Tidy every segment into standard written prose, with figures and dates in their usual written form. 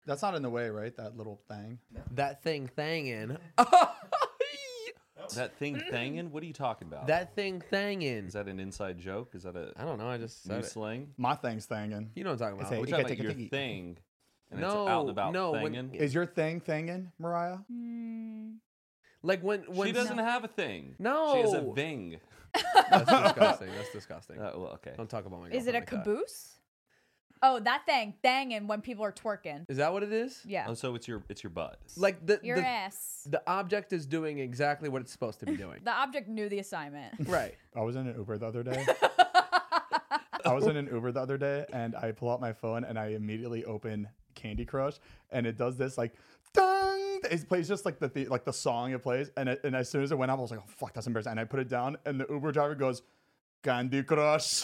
That's not in the way, right? That little thing. That thing thangin'. That thing thangin'? What are you talking about? That thing thangin'. Is that an inside joke? Is that a I don't know. I just new said it. slang? My thing's thangin'. You know what I'm talking It's about. a- We're You talking gotta about your take a thingy. thing. And No, it's out and about no, when- thangin'. Is your thing thangin', Mariah? Like when She doesn't have a thing. No. She has a ving. That's disgusting. That's disgusting. Well, okay. Don't talk about my Is it a girlfriend like that. caboose? Oh, that thing, thangin' when people are twerking. Is that what it is? Yeah. Oh, so it's your butt. Like the Your ass. the object is doing exactly what it's supposed to be doing. The object knew the assignment. Right. I was in an Uber the other day. And I pull out my phone and I immediately open Candy Crush and it does this like dang. It plays just like the song it plays and as soon as it went up I was like, oh fuck, that's embarrassing. And I put it down and the Uber driver goes, Candy Crush.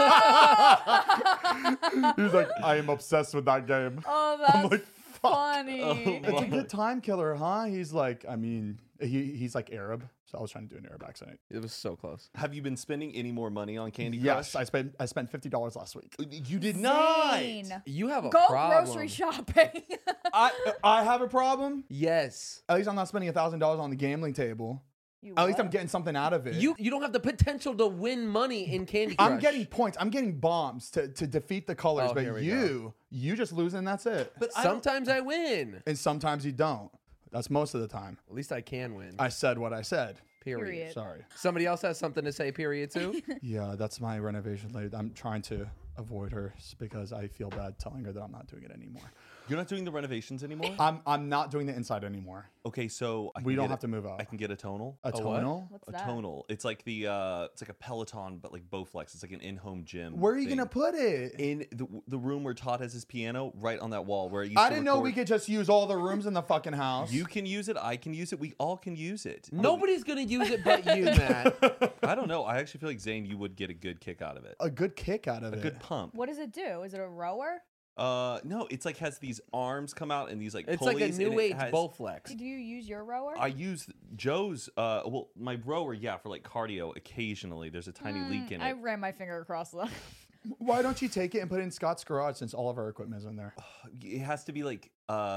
He's like, I am obsessed with that game. Oh, that's I'm like, fuck. funny. It's a good time killer, huh? He's like, I mean, he's like Arab, so I was trying to do an Arab accent. It was so close. Have you been spending any more money on Candy Yes, Crush? I spent $50 last week. You did Insane. not. You have a Go problem. grocery shopping. I have a problem. Yes. At least I'm not spending $1,000 on the gambling table. At least I'm getting something out of it. You don't have the potential to win money in Candy Crush. I'm getting points. I'm getting bombs to defeat the colors, Oh, here but we you just lose and that's it. But Sometimes I win. And sometimes you don't. That's most of the time. At least I can win. I said what I said. Period. Sorry. Somebody else has something to say. Period too. Yeah, that's my renovation lady. I'm trying to avoid her because I feel bad telling her that I'm not doing it anymore. You're not doing the renovations anymore? I'm not doing the inside anymore. Okay, so We don't have to move out. I can get a tonal. A tonal? What's A that? tonal. It's like the it's like a Peloton, but like Bowflex. It's like an in-home gym. Where are you thing. gonna put it? In the room where Todd has his piano, right on that wall where it used I to didn't know we record. could just use all the rooms in the fucking house. You can use it. I can use it. We all can use it. Nobody's gonna use it but you, Matt. I don't know. I actually feel like Zane, you would get a good kick out of it. A good kick out of A it. good pump. What does it do? Is it a rower? No, it's like has these arms come out and these like It's pulleys. like a and new it age has- Bowflex. Do you use your rower? I use Joe's, well, my rower, yeah, for like cardio occasionally. There's a tiny leak in I it. ran my finger across the. Why don't you take it and put it in Scott's garage since all of our equipment is in there? It has to be like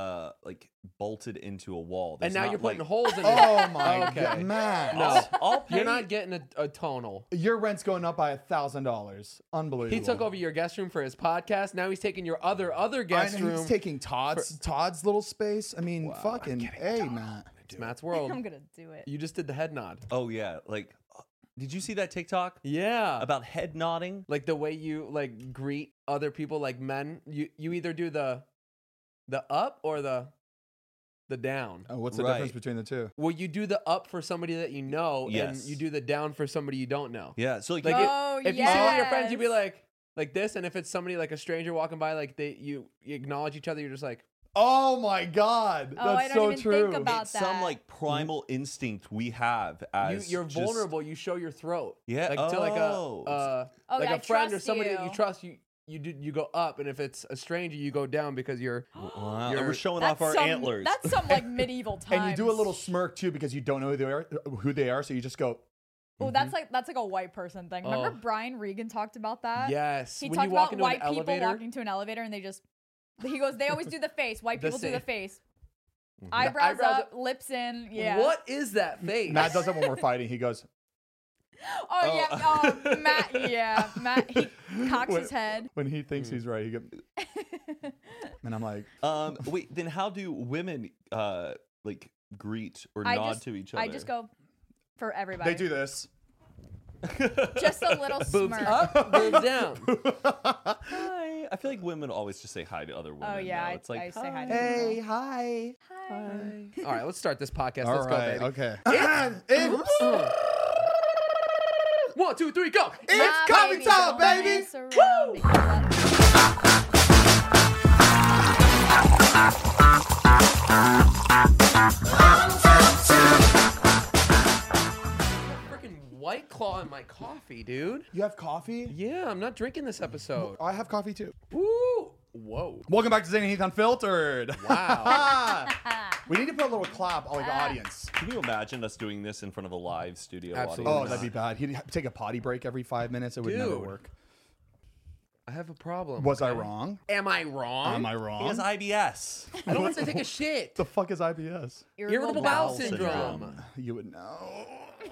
bolted into a wall. And There's now not, you're putting like, holes in it. Oh my Okay. god, Matt! No, I'll pay. you're not getting a tonal. Your rent's going up by $1,000. Unbelievable. He took over your guest room for his podcast. Now he's taking your other I guest know, room. he's taking Todd's little space. I mean, fucking hey, Matt. It's Matt's world. I'm gonna do it. You just did the head nod. Oh yeah, like, did you see that TikTok Yeah. about head nodding? Like the way you like greet other people, like men. You either do the up or the down. Oh, what's the Right. difference between the two? Well, you do the up for somebody that you know, Yes. and you do the down for somebody you don't know. Yeah, so like, Like Oh, if you see one of your friends, yes. you'd be like this, and if it's somebody like a stranger walking by, like you acknowledge each other, you're just like, Oh my god, Oh, I that's don't so even true. think about it's that. some like primal instinct we have as you're just- vulnerable. You show your throat. Yeah, Like to like a oh. like I a friend or trust somebody that you. you trust. You go up, and if it's a stranger, you go down because you're. Wow, You're- we're showing That's off our some, antlers. That's some like medieval times. And you do a little smirk too because you don't know who they are, so you just go. Oh, that's like a white person thing. Remember Oh. Brian Regan talked about that? Yes, He when talked you walk about into an white people elevator. walking to an elevator and they just. He goes, they always do the face. White The people do the same. face. The Eyebrows eyebrows up, lips in. Yeah. What is that face? Matt does it when we're fighting. He goes. Oh, yeah. Oh, Matt. Yeah. Matt. He cocks his head. When he thinks he's right, he goes. And I'm like, Wait, then how do women like greet or I nod just- to each other? I just go for everybody. they do this. Just a little Boobs smirk. up, boobs down. Hi. I feel like women always just say hi to other women. Oh, yeah. though. It's like I say hi to Hey, people. hi. Hi. All right, let's start this podcast. All Let's right, go, baby. okay. 1, 2, 3, go. It's My coming baby time, don't baby. mess around because I- Freaking White Claw in my coffee, dude. You have coffee? Yeah, I'm not drinking this episode. I have coffee too. Woo! Whoa. Welcome back to Zane and Heath Unfiltered. Wow. We need to put a little clap on the audience. Can you imagine us doing this in front of a live studio Absolutely Oh, audience? that'd be bad. He'd take a potty break every 5 minutes. It would never Dude. work. I have a problem. Was I okay? wrong? Am I wrong? Am I He wrong? has IBS. I don't want to take a shit. The fuck is IBS? Irritable bowel syndrome. You would know.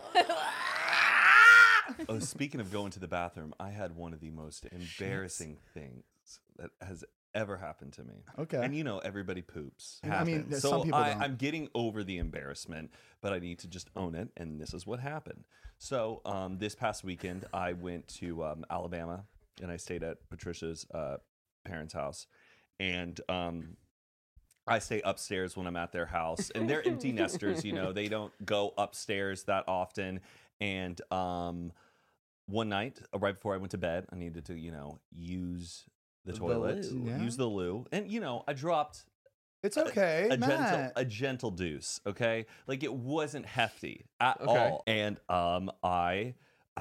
Oh, speaking of going to the bathroom, I had one of the most embarrassing things that has ever happened to me. Okay. And you know, everybody poops. I mean, Happens. some so people don't. I'm getting over the embarrassment, but I need to just own it. And this is what happened. So this past weekend, I went to Alabama, and I stayed at Patricia's parents' house. And I stay upstairs when I'm at their house. And they're empty nesters, you know. They don't go upstairs that often. And one night, right before I went to bed, I needed to, you know, use the toilet, loo. Yeah. use the loo. And, you know, I dropped It's okay, Matt. a gentle deuce, okay? Like it wasn't hefty at Okay. all. And I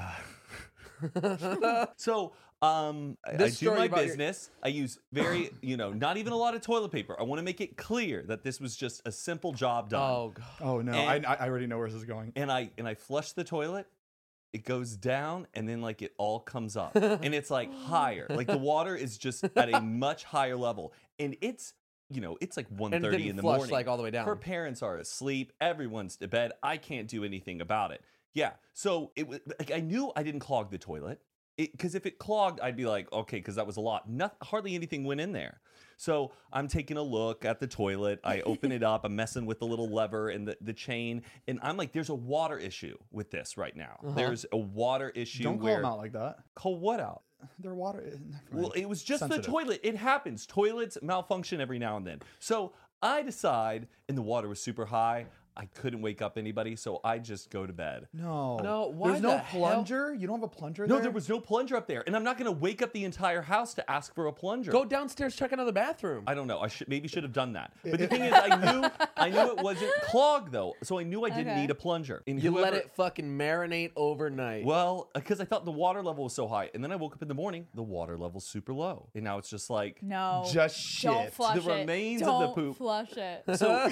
so I This do story my about your- business. I use very, you know, not even a lot of toilet paper. I want to make it clear that this was just a simple job done. Oh god. Oh no, And- I already know where this is going. And I flush the toilet. It goes down and then like it all comes up. And it's like higher. Like the water is just at a much higher level. And it's, you know, it's like And it 1:30 didn't in the flush morning. like all the way down. Her parents are asleep. Everyone's to bed. I can't do anything about it. Yeah. So it was like I knew I didn't clog the toilet. Because if it clogged, I'd be like, okay, because that was a lot. Hardly anything went in there. So I'm taking a look at the toilet. I open it up. I'm messing with the little lever and the chain. And I'm like, there's a water issue with this right now. There's a water issue. Don't call where, them out like that. Call what out? Their water. Never mind. Well, it was just Sensitive. the toilet. It happens. Toilets malfunction every now and then. So I decide, and the water was super high. I couldn't wake up anybody, so I just go to bed. No, why There's no the hell? plunger. You don't have a plunger. No, there? there was no plunger up there, and I'm not going to wake up the entire house to ask for a plunger. Go downstairs, check another bathroom. I don't know. I maybe should have done that. But the thing is, I knew it wasn't clogged though, so I knew I didn't Okay. need a plunger. And You let whoever- it fucking marinate overnight. Well, because I thought the water level was so high, and then I woke up in the morning, the water level's super low, and now it's just like. No. Just shit. Don't flush The it. remains of Don't the poop. flush it. So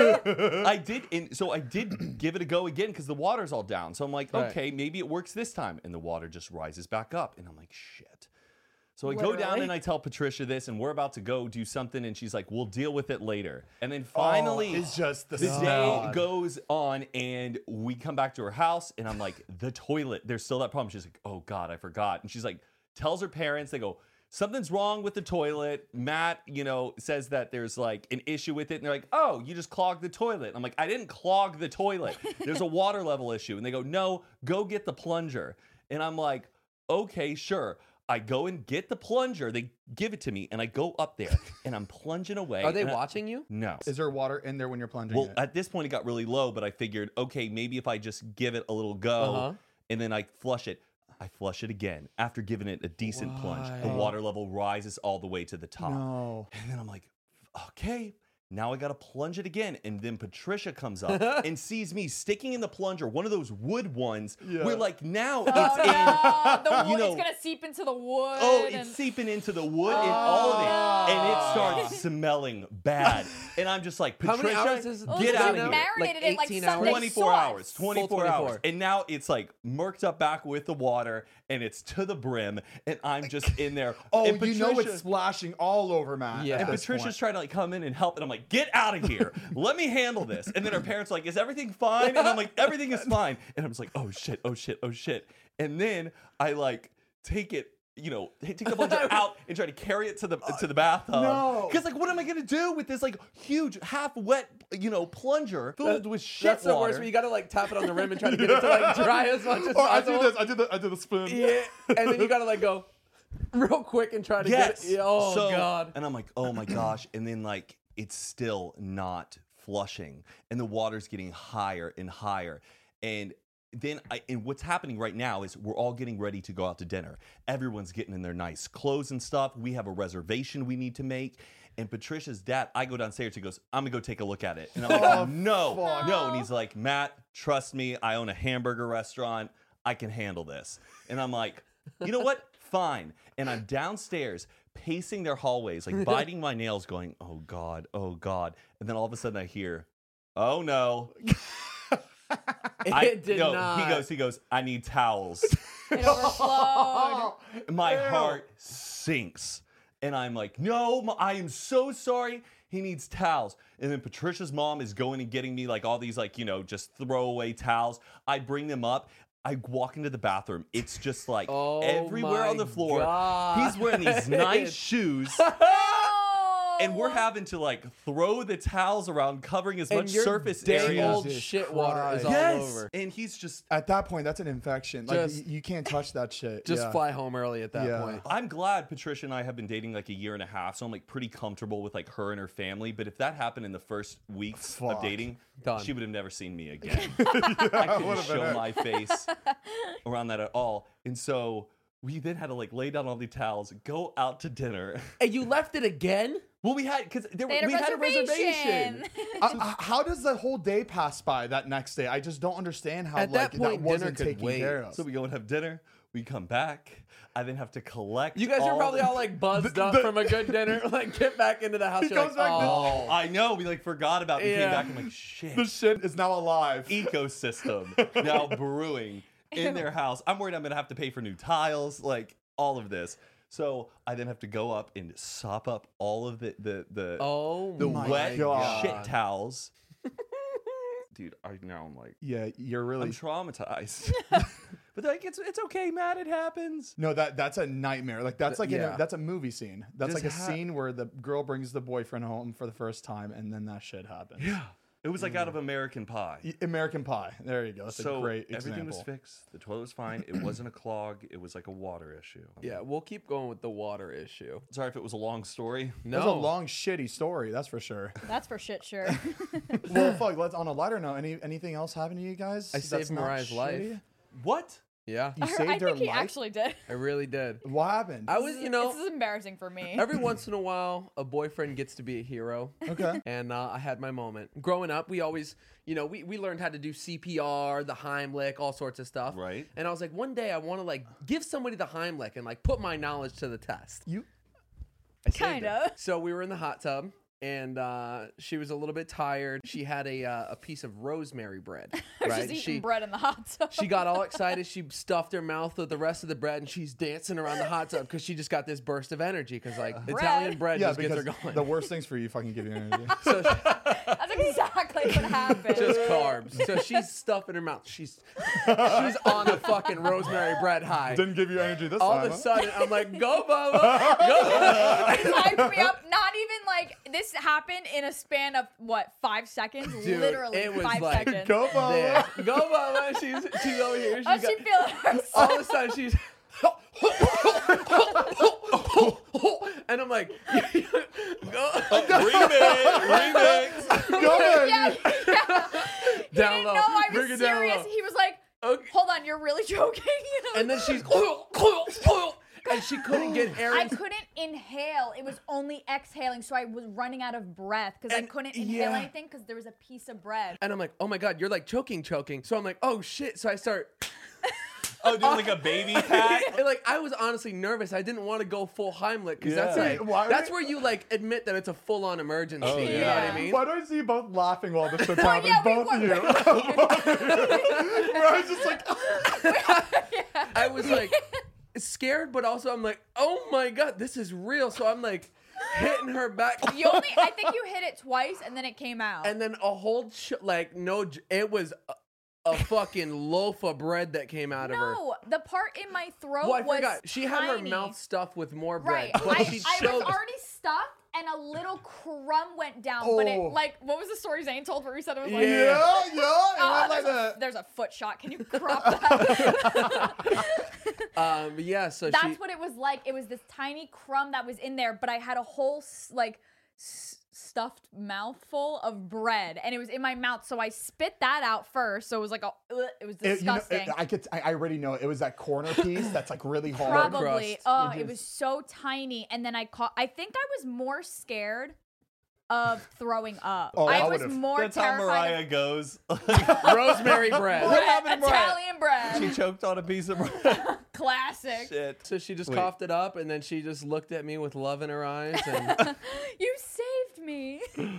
I did give it a go again because the water's all down. So I'm like, Right. okay, maybe it works this time, and the water just rises back up, and I'm like, shit. So I go down Literally. and I tell Patricia this, and we're about to go do something, and she's like, we'll deal with it later. And then finally, it's just the the smell. day goes on, and we come back to her house, and I'm like, the toilet, there's still that problem. She's like, oh God, I forgot. And she's like, tells her parents, they go, something's wrong with the toilet. Matt, says that there's like an issue with it. And they're like, oh, you just clogged the toilet. I'm like, I didn't clog the toilet. There's a water level issue. And they go, no, go get the plunger. And I'm like, okay, sure. I go and get the plunger. They give it to me, and I go up there, and I'm plunging away. Are they and watching you? No. Is there water in there when you're plunging Well, it? at this point, it got really low, but I figured, okay, maybe if I just give it a little go, and then I flush it. I flush it again. After giving it a decent plunge, the Why? water level rises all the way to the top. No. And then I'm like, okay, now I got to plunge it again. And then Patricia comes up and sees me sticking in the plunger, one of those wood ones, where like now it's Oh, in. no. The wood, you know- it's gonna seep into the wood. Oh, and- it's seeping into the wood and all of it. And it Oh. starts smelling bad. And I'm just like, How Patricia, many hours is it? Oh, get so out you of here. marinated it like 18 Sunday hours? 24 sauce. hours. 24 hours. 24. And now it's like murked up back with the water and it's to the brim. And I'm just in there. Oh, and you know Patricia- it's splashing all over, Matt. Yeah. at And this Patricia's point. trying to like come in and help, and I'm like, get out of here. Let me handle this. And then her parents are like, is everything fine? And I'm like, everything is fine. And I'm just like, oh shit, oh shit, oh shit. And then I like take it, take the plunger out and try to carry it to the bathtub. No. Because like, what am I gonna do with this like huge half wet, plunger filled with shit That's the water? worst. Where you gotta like tap it on the rim and try to get it to like dry as much as Oh, I possible. do this. I do the spoon. Yeah, and then you gotta like go real quick and try to Yes. get it. Oh So- god. And I'm like, oh my gosh. And then like it's still not flushing, and the water's getting higher and higher. And then and what's happening right now is we're all getting ready to go out to dinner. Everyone's getting in their nice clothes and stuff. We have a reservation we need to make. And Patricia's dad, I go downstairs, he goes, I'm gonna go take a look at it. And I'm like, no. And he's like, Matt, trust me, I own a hamburger restaurant. I can handle this. And I'm like, you know what? Fine. And I'm downstairs pacing their hallways, like biting my nails, going, oh God, oh God. And then all of a sudden I hear, oh no. It did no, not. He goes, I need towels. It overflowed. My Ew. heart sinks. And I'm like, no, I am so sorry. He needs towels. And then Patricia's mom is going and getting me like all these like, just throwaway towels. I bring them up. I walk into the bathroom. It's just like Oh everywhere my on the floor. God. He's wearing these nice shoes. Oh. And we're having to like throw the towels around, covering as And much your surface dang area. old Jesus shit water is all Yes. over. And he's just At that point, that's an infection. Like Just- you can't touch that shit. Just yeah. fly home early at that Yeah. point. I'm glad Patricia and I have been dating like a year and a half, so I'm like pretty comfortable with like her and her family. But if that happened in the first weeks Fuck. of dating, Done. she would have never seen me again. I couldn't would've been show it. my face around that at all. And so we then had to like lay down all the towels, go out to dinner. And you left it again? Well, we had because They had we had a reservation. How does the whole day pass by that next day? I just don't understand how At like that point, wasn't dinner could taken wait. care of. So we go and have dinner. We come back. I then have to collect. You guys are probably the- all like buzzed up from a good dinner. Like get back into the house. He You're like, goes back to- oh. I know. We like forgot about it. We Yeah. came back. I'm like, shit. the shit is now alive. Ecosystem now brewing in their house. I'm worried I'm gonna have to pay for new tiles, like all of this. So I then have to go up and sop up all of the Oh the my wet God. shit towels. Dude, I'm like Yeah, you're really I'm traumatized. But like it's okay, Matt. It happens. no that's a nightmare. Like that's like Yeah. that's a movie scene. That's Just like a ha- scene where the girl brings the boyfriend home for the first time, and then that shit happens. Yeah. It was like out of American Pie. American Pie. There you go. That's So a great everything was example. fixed. The toilet was fine. It wasn't a clog. It was like a water issue. Yeah, we'll keep going with the water issue. Sorry if it was a long story. No. That's a long shitty story. That's for sure. That's for shit sure. Well, fuck. Let's on a lighter note. Anything else happen to you guys? I that's saved not Mariah's life. shitty? What? Yeah, You I saved her think he life. actually did. I really did. What happened? I was, This you is- know, this is embarrassing for me. every once in a while, a boyfriend gets to be a hero. Okay. And I had my moment. Growing up, we always, we learned how to do CPR, the Heimlich, all sorts of stuff. Right. And I was like, one day I want to like give somebody the Heimlich and like put my knowledge to the test. You I saved Kind her. of. So we were in the hot tub. And she was a little bit tired. She had a piece of rosemary bread, right? Just eating bread in the hot tub. She got all excited. She stuffed her mouth with the rest of the bread, and she's dancing around the hot tub because she just got this burst of energy. Because like Italian bread yeah, just gets her because going. the worst things for you fucking give you energy. So That's exactly what happened. just carbs. So she's stuffing her mouth. She's on a fucking rosemary bread high. Didn't give you energy this All time. of a huh? sudden, I'm like, go, Bubba, go. He hyped me up. Not even like this happened in a span of what 5 seconds? Dude, Literally it was 5 like, seconds. Go, There. Bubba. Go, Bubba. She's over here. How's She's she got, feeling herself? all of a sudden, she's. And I'm like, go. Remix. Go, baby. Yeah, yeah. He Down didn't low. know I Bring was it down serious. low. He was like, Okay. "Hold on, you're really joking." And then she's. And she couldn't get air. I into- couldn't inhale. It was only exhaling, so I was running out of breath because I And- couldn't inhale yeah. anything because there was a piece of bread. And I'm like, oh my God, you're like choking. So I'm like, oh shit. So I start. Oh, doing like a baby pack. And like I was honestly nervous. I didn't want to go full Heimlich because that's Yeah. like Why that's would- where you like admit that it's a full on emergency. Oh, You know what yeah. I mean? Why do I see you both laughing while this shit's happening? yeah, we both of were. you. Where I was just like, I was like scared, but also I'm like, oh my God, this is real. So I'm like hitting her back. I think you hit it twice and then it came out. And then a whole it was a fucking loaf of bread that came out of her. no, the part in my throat Well, I was forgot. She had her tiny. mouth stuffed with more bread. Right. But I she was chose. already stuffed and a little crumb went down. But it Oh. like what was the story Zane told where he said it was like Yeah. yeah, it Oh, went like that. there's a foot shot. Can you crop that? Yeah, so That's she. what it was like. It was this tiny crumb that was in there, but I had a whole stuffed mouthful of bread, and it was in my mouth. So I spit that out first. So it was like it was disgusting. I already know it was that corner piece that's like really hard. Probably. crust. Oh, it was so tiny, and then I think I was more scared of throwing up. Oh, I I was would've- more That's how terrified Mariah of goes. Rosemary bread. bread, happened to Mariah? Italian bread. She choked on a piece of bread. Classic. Shit. So she just Wait. coughed it up, and then she just looked at me with love in her eyes. And You saved me.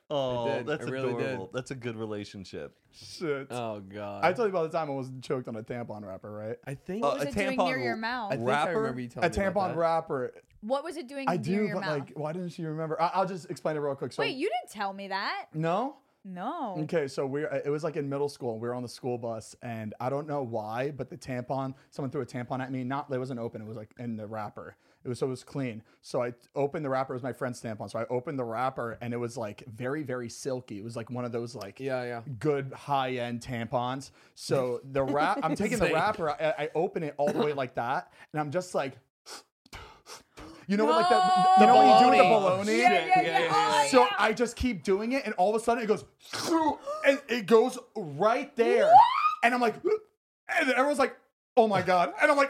Oh, did. that's It really did. adorable. That's a good relationship. Shit. Oh god. I told you about the time I was choked on a tampon wrapper, right? I think What was a it doing tampon near your r- mouth? I think I wrapper? remember you A telling me about tampon that. wrapper. What was it doing I near do, your but mouth? like, why didn't she remember? I'll just explain it real quick. So, Wait, you didn't tell me that. no? No. Okay, so it was like in middle school, and we were on the school bus, and I don't know why, but the tampon, someone threw a tampon at me. It wasn't open, it was like in the wrapper. It was clean. So I opened the wrapper. It was my friend's tampon. So I opened the wrapper, and it was like very, very silky. It was like one of those like Yeah. good high-end tampons. So the wrap, I'm taking the Same. wrapper, I open it all the way like that, and I'm just like, you know what, like you know when you do with the bologna? Yeah. Oh, So yeah. I just keep doing it, and all of a sudden it goes, and it goes right there, and I'm like, and everyone's like, oh my god, and I'm like,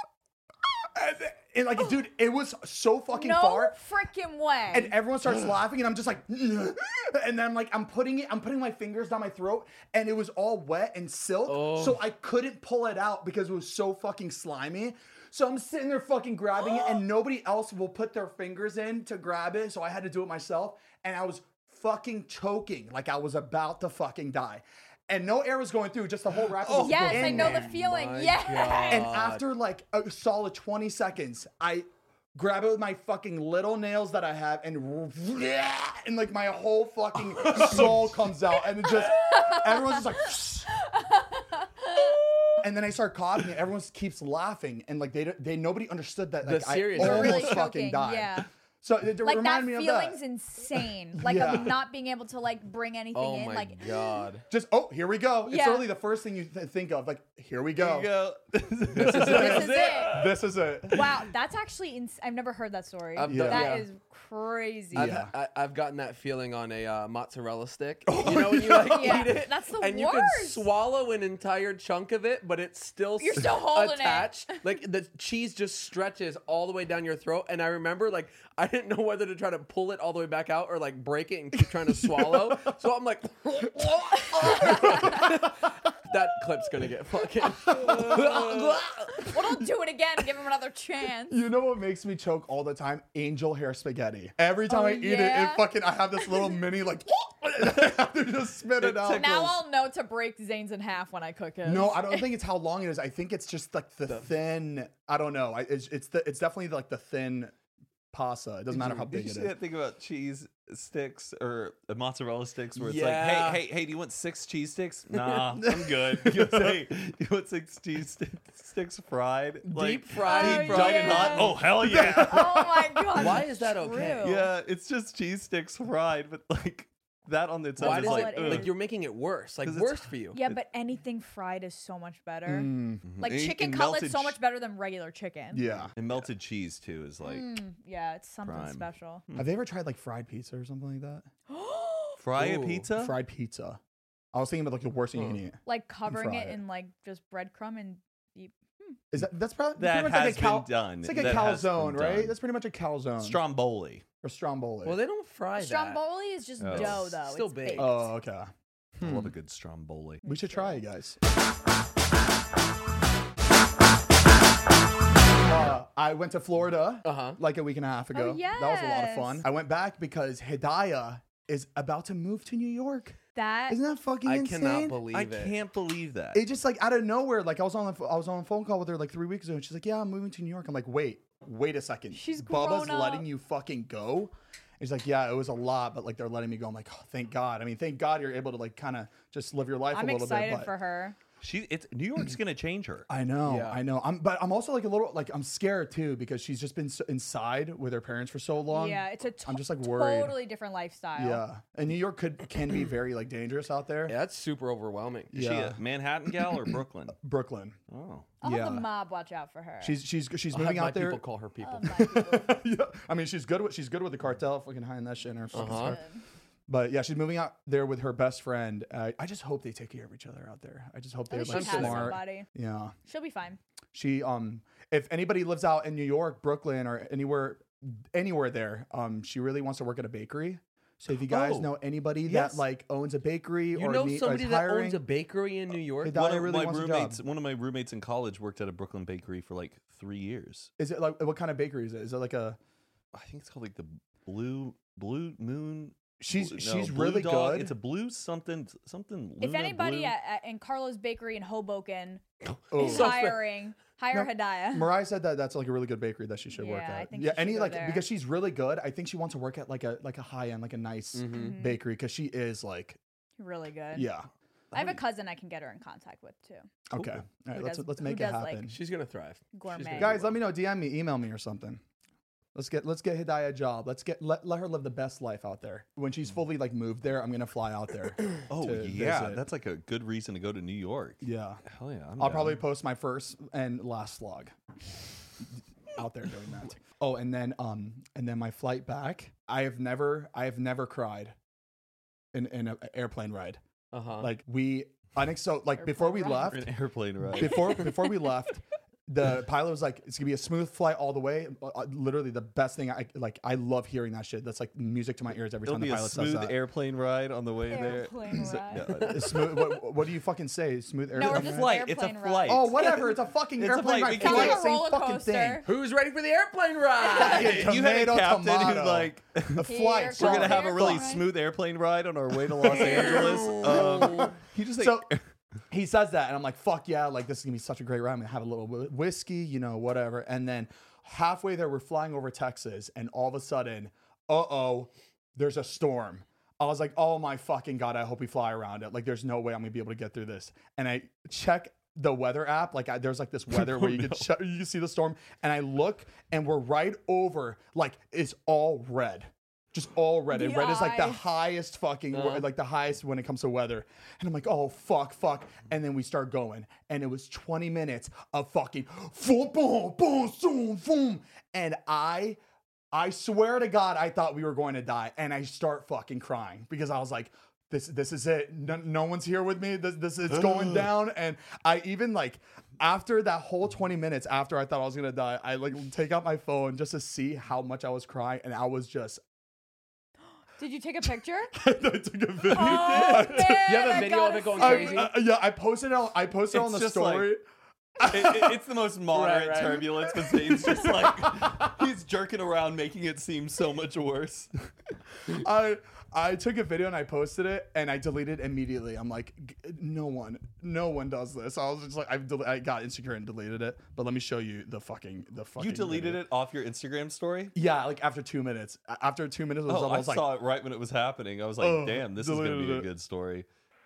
and like, dude, it was so fucking no far. freaking way. And everyone starts laughing, and I'm just like, and then I'm like, I'm putting my fingers down my throat, and it was all wet and silk, so I couldn't pull it out because it was so fucking slimy. So I'm sitting there fucking grabbing it, and nobody else will put their fingers in to grab it, so I had to do it myself, and I was fucking choking like I was about to fucking die. And no air was going through, just the whole wrapper was yes, in I know there. the feeling. my Yes. God. And after like a solid 20 seconds, I grab it with my fucking little nails that I have, and like my whole fucking soul comes out, and it just everyone's just like, and then I start coughing, and everyone keeps laughing, and like they nobody understood that like I seriousness. You're almost really fucking choking. died. Yeah. So it Like that reminded me of that. feeling's insane. Like Yeah. of not being able to like bring anything Oh in. my Like god. Just here we go. It's Yeah. really the first thing you think of. Like here we go. There you go. this is it. This is it. Wow, that's actually I've never heard that story. I've done- That yeah. is crazy. I've gotten that feeling on a mozzarella stick. You know when you like Yeah, eat it, that's the and you can worst. swallow an entire chunk of it, but it's still You're still holding it. attached. Like the cheese just stretches all the way down your throat. And I remember like I didn't know whether to try to pull it all the way back out or like break it and keep trying to swallow. So I'm like, that clip's gonna get fucking. Well, don't do it again. Give him another chance. You know what makes me choke all the time? Angel hair spaghetti. Every time Oh, I eat it, yeah? I have this little mini like, I have to just spit it out. Now I'll know to break Zane's in half when I cook it. No, I don't think it's how long it is. I think it's just like the thin. I don't know. It's definitely like the thin pasta. It doesn't matter how big Did it you is. see that thing about cheese sticks or mozzarella sticks where it's Yeah. like, hey, do you want 6 cheese sticks? Nah, I'm good. You say, you want 6 cheese sticks fried? Deep fried, Deep fried and yeah. hot? Oh, hell yeah. Oh my god. Why is that okay? True. Yeah, it's just cheese sticks fried, but like that on its own Why is does like, it, ugh. like you're making it worse? Like 'Cause it's- worse for you. Yeah, but anything fried is so much better. Mm, Like And- chicken and cutlet's melted so much better than regular chicken. yeah. And melted cheese too is like Yeah, it's something Prime. special. Have they ever tried like fried pizza or something like that? fry a Ooh. pizza. Fried pizza. I was thinking about like the worst thing you can eat. Like covering fry it it. in like just breadcrumb and deep. Is that's probably That pretty much has like a cal- been done. It's like a That has been calzone, right? done. That's pretty much a calzone. Mm. Stromboli. or stromboli. Well, they don't fry that. Stromboli is just Oh. dough though. Still It's baked. Oh, okay. I love a good stromboli. We should try it, guys. I went to Florida Uh-huh. like a week and a half ago. Oh, That was a lot of fun. yes. I went back because Hidayah is about to move to New York. That Isn't that fucking I insane? cannot believe I it. can't believe that. It just like out of nowhere. Like I was on a phone call with her like 3 weeks ago, and she's like, "Yeah, I'm moving to New York." I'm like, "Wait a second. She's Bubba's grown up. letting you fucking go." And she's like, "Yeah, it was a lot, but like they're letting me go." I'm like, "Oh, thank God." I mean, thank God you're able to like kind of just live your life I'm a little excited bit. But for her. It's New York's gonna change her. I know, Yeah. I know. But I'm also like a little like I'm scared too because she's just been inside with her parents for so long. Yeah, it's a I'm just like worried. totally different lifestyle. Yeah, and New York can be very like dangerous out there. Yeah, that's super overwhelming. Is she Yeah. a Manhattan gal or Brooklyn? Brooklyn. Oh, I'll Yeah. have the mob watch out for her. She's I'll moving have my out there. people call her people. Oh, my people. Yeah, I mean she's good with the cartel, fucking hiding that shit in her. fucking Uh-huh. stuff. But yeah, she's moving out there with her best friend. I just hope they take care of each other out there. I just hope At they're least like she has smart. somebody. Yeah, She'll be fine. she if anybody lives out in New York, Brooklyn, or anywhere there, she really wants to work at a bakery. So if you guys Oh, know anybody yes. that like owns a bakery You or know is somebody that hiring, owns a bakery in New York? Hidayah one of really my wants a roommates. job. One of my roommates in college worked at a Brooklyn bakery for like 3 years. Is it like what kind of bakery is it? Is it like a I think it's called like the Blue Moon. she's Blue really Dog. good. It's a blue something. If Luna anybody Blue. in Carlo's Bakery in Hoboken Oh. is So fair. hiring, hire No, Hidayah. Mariah said that that's like a really good bakery that she should work Yeah, at. I think yeah, she should any go like there. because she's really good. I think she wants to work at like a high end, like a nice Mm-hmm. bakery because she is like Really good. yeah. I have a cousin I can get her in contact with too. Okay, all right, Who let's does- let's who make it does, like, happen. She's gonna thrive. Gourmet. Guys, let me know. DM me, email me, or something. Let's get Hidayah a job. Let her live the best life out there. When she's fully like moved there, I'm gonna fly out there. Oh to yeah, visit. that's like a good reason to go to New York. Yeah. Hell yeah, I'll down. probably post my first and last vlog out there doing that. Oh, and then my flight back. I have never cried in an airplane ride. Like before we Airplane ride. left, an airplane ride. before we left, the pilot was like, "It's gonna be a smooth flight all the way." Literally, the best thing I love hearing that shit. That's like music to my ears every It'll time the be a pilot says smooth that. airplane ride on the way Airplane there. ride. It's smooth. What do you fucking say? Smooth No, we're airplane just ride? flight. It's a airplane ride. flight. Oh, whatever. It's a fucking It's a airplane flight. ride. We can Flight, go- It's a same roller fucking coaster. thing. Who's ready for the airplane ride? Yeah, You had a tomato, captain tomato. who like. A flight. Here So We're gonna comes have a really airplane. smooth airplane ride on our way to Los Angeles. He just like, So he says that, and I'm like, fuck yeah, like this is gonna be such a great ride. I'm gonna have a little whiskey, whatever. And then halfway there, we're flying over Texas, and all of a sudden, there's a storm. I was like, oh my fucking God, I hope we fly around it. Like, there's no way I'm gonna be able to get through this. And I check the weather app. Like, there's like this weather where you can see the storm. And I look, and we're right over, like, it's all red. Just all red. And The red is like the eye. highest fucking, like the highest when it comes to weather. And I'm like, oh, fuck. And then we start going. And it was 20 minutes of fucking boom, boom, boom, boom, boom. And I swear to God, I thought we were going to die. And I start fucking crying because I was like, this is it. No one's here with me. This it's going down. And I even like, after that whole 20 minutes after I thought I was going to die, I like take out my phone just to see how much I was crying. And I was just, Did you take a picture? I took a video. Oh, man, You have a I video of gotta it going see crazy? Yeah, I posted it on the just story. it's the most moderate Right. turbulence, but Zane's just like he's jerking around, making it seem so much worse. I took a video and I posted it and I deleted it immediately. I'm like, no one does this. I was just like, I got insecure and deleted it. But let me show you the fucking. You deleted video. it off your Instagram story? Yeah, like after 2 minutes. After 2 minutes, it was Oh, I almost like, saw it right when it was happening. I was like, Oh, damn, this is gonna be deleted a it. good story.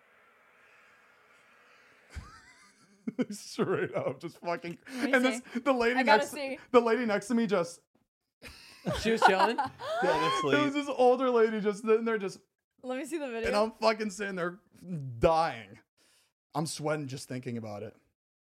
straight up, just fucking. me And see. the lady I gotta next, see. the lady next to me just. She was chilling. Honestly, It was this older lady just sitting there, just, Let me see the video. and I'm fucking sitting there dying. I'm sweating just thinking about it.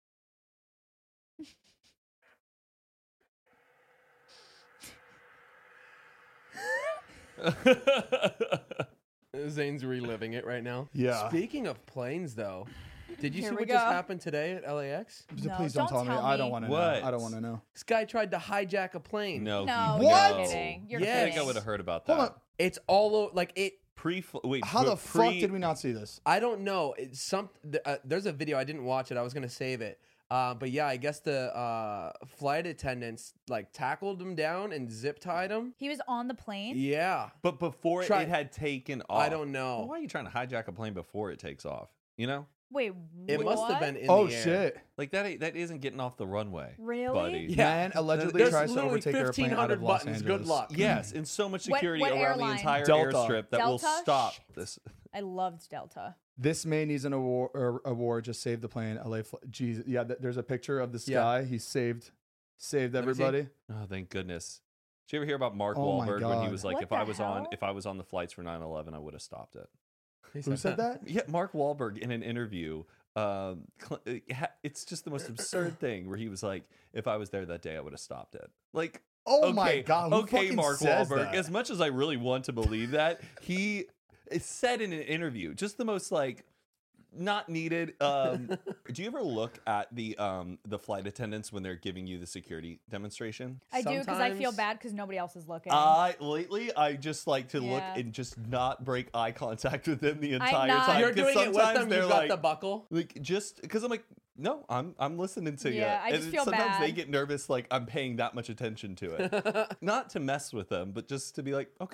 Zane's reliving it right now. Yeah. Speaking of planes, though, did you Here see we what just go. happened today at LAX? No, Please don't tell me. I don't want to know. What? I don't want to know. This guy tried to hijack a plane. no, No, he- What? you're kidding. You're Yes. I think I kidding. would have heard about Hold that. on. It's all over. Like it. How the fuck did we not see this? I don't know. It's there's a video. I didn't watch it. I was gonna save it. But yeah, I guess the flight attendants like tackled him down and zip tied him. He was on the plane. Yeah. But before Try- it had taken off, I don't know. Why are you trying to hijack a plane before it takes off? You know, Wait, It must have what? been in Oh the air. shit! like that isn't getting off the runway, Really? buddy. Yeah. Man allegedly There's tries to literally overtake airplane out of 1,500 Los buttons. Angeles. Good luck. Yes, and so much What- security what around the airline? entire Delta. airstrip that will Delta? stop Shit. this. I loved Delta. This man needs an award. Just saved the plane. LA. Jesus. Yeah. There's a picture of this Yeah. guy. He saved me see. everybody. Oh, thank goodness. Did you ever hear about Mark Oh my Wahlberg when he God. was like, What if I the was on hell? if I was on the flights for 9/11, I would have stopped it. Who said that? Yeah, Mark Wahlberg in an interview. It's just the most absurd thing where he was like, if I was there that day, I would have stopped it. Like, Oh okay, my God! Who okay, fucking Mark says Wahlberg. that? As much as I really want to believe that, he said in an interview, just the most like not needed. Do you ever look at the flight attendants when they're giving you the security demonstration? I do because I feel Sometimes- bad because nobody else is looking. Lately, I just like to look Yeah. and just not break eye contact with them the entire not. time. You're 'cause doing it with sometimes them. they're You got like, the buckle. like just because I'm like, no, I'm listening to you. Yeah, I just and feel sometimes they bad. get nervous, like I'm paying that much attention to it. Not to mess with them, but just to be like, okay,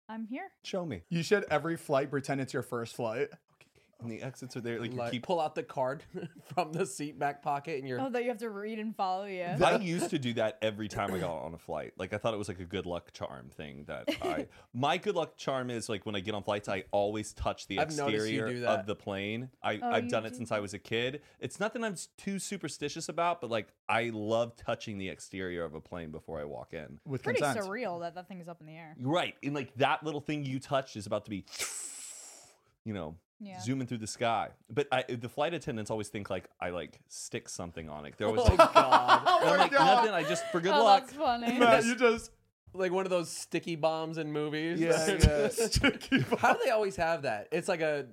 I'm here. Show me. You should every flight pretend it's your first flight. And the exits are there. Like, you Like, keep. pull out the card from the seat back pocket and you're. Oh, that you have to read and follow you. I used to do that every time I got on a flight. Like, I thought it was like a good luck charm thing that my good luck charm is like when I get on flights, I always touch the I've noticed you exterior do that. of the plane. I've you done it do since I was a kid. It's nothing I'm too superstitious about, but like I love touching the exterior of a plane before I walk in. With Pretty consent. surreal that thing is up in the air. Right. And like that little thing you touched is about to be, Yeah. zooming through the sky. But the flight attendants always think like I like stick something on it. They're always Oh like, God! and I'm like, God. nothing. I just, for good Oh, luck. that's funny. Matt, you just Like one of those sticky bombs in movies. How do they always have that? It's like a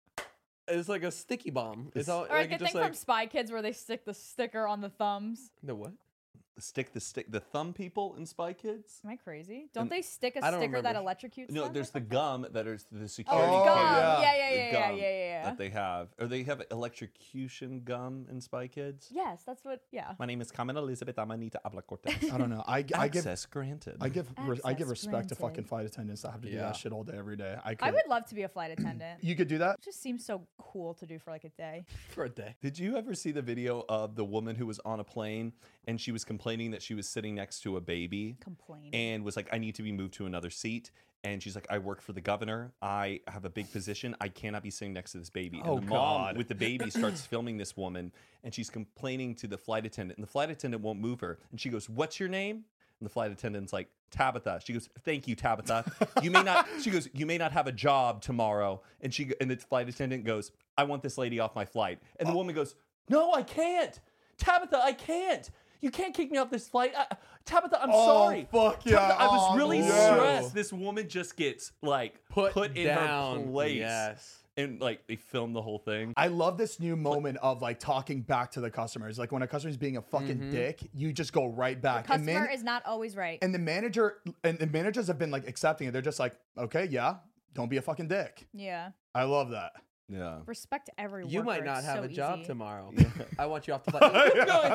sticky bomb. It's all Or like like the just thing like from Spy Kids where they stick the sticker on the thumbs. the what? The thumb people in Spy Kids. Am I crazy? Don't And they stick a I don't sticker that remember. electrocutes No, them? there's the or something? gum that is the security. Oh, Oh, gum. yeah. Yeah, The gum yeah. that they have, or they have electrocution gum in Spy Kids. Yes, that's what. Yeah. My name is Carmen Elizabeth Amanita Ablacortes. I don't know. I give Access granted. I give Access respect to fucking granted. flight attendants that have to do Yeah. that shit all day every day. I I would love to be a flight attendant. You could do that. It just seems so cool to do for like a day. For a day. Did you ever see the video of the woman who was on a plane and she was complaining that she was sitting next to a baby Complaining. and was like, I need to be moved to another seat? And she's like, I work for the governor. I have a big position. I cannot be sitting next to this baby. And Oh, the mom God. with the baby starts filming this woman and she's complaining to the flight attendant. And the flight attendant won't move her. And she goes, what's your name? And the flight attendant's like, Tabitha. She goes, thank you, Tabitha. You may not, she goes, you may not have a job tomorrow. And the flight attendant goes, I want this lady off my flight. And the woman goes, no, I can't. Tabitha, I can't. You can't kick me off this flight. Tabitha, I'm sorry. Fuck yeah. Tabitha, I was really no. stressed. This woman just gets like Put in down. her place. Yes. And like they filmed the whole thing. I love this new moment of like talking back to the customers. Like when a customer's being a fucking dick, you just go right back. Customer is not always right. And the managers have been like accepting it. They're just like, okay, yeah, don't be a fucking dick. Yeah. I love that. Yeah. Respect every You worker. might not It's have so a job easy. tomorrow. I want you off the flight.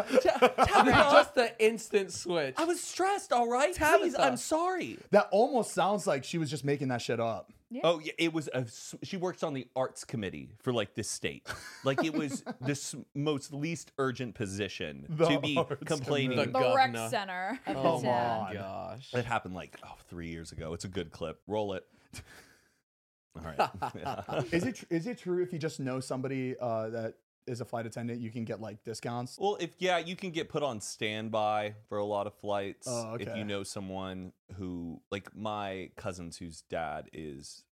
Just the instant switch. I was stressed, all right? Tabitha. Please, I'm sorry. That almost sounds like she was just making that shit up. Oh, yeah, it was she works on the arts committee for like this state. Like it was this most least urgent position The to be arts complaining. committee. The rec Governor. center. Oh my on. gosh. It happened like 3 years ago. It's a good clip. Roll it. All right. Yeah. Is it true if you just know somebody that is a flight attendant, you can get like discounts? Well, you can get put on standby for a lot of flights Oh, if okay. you know someone who, like my cousin's whose dad is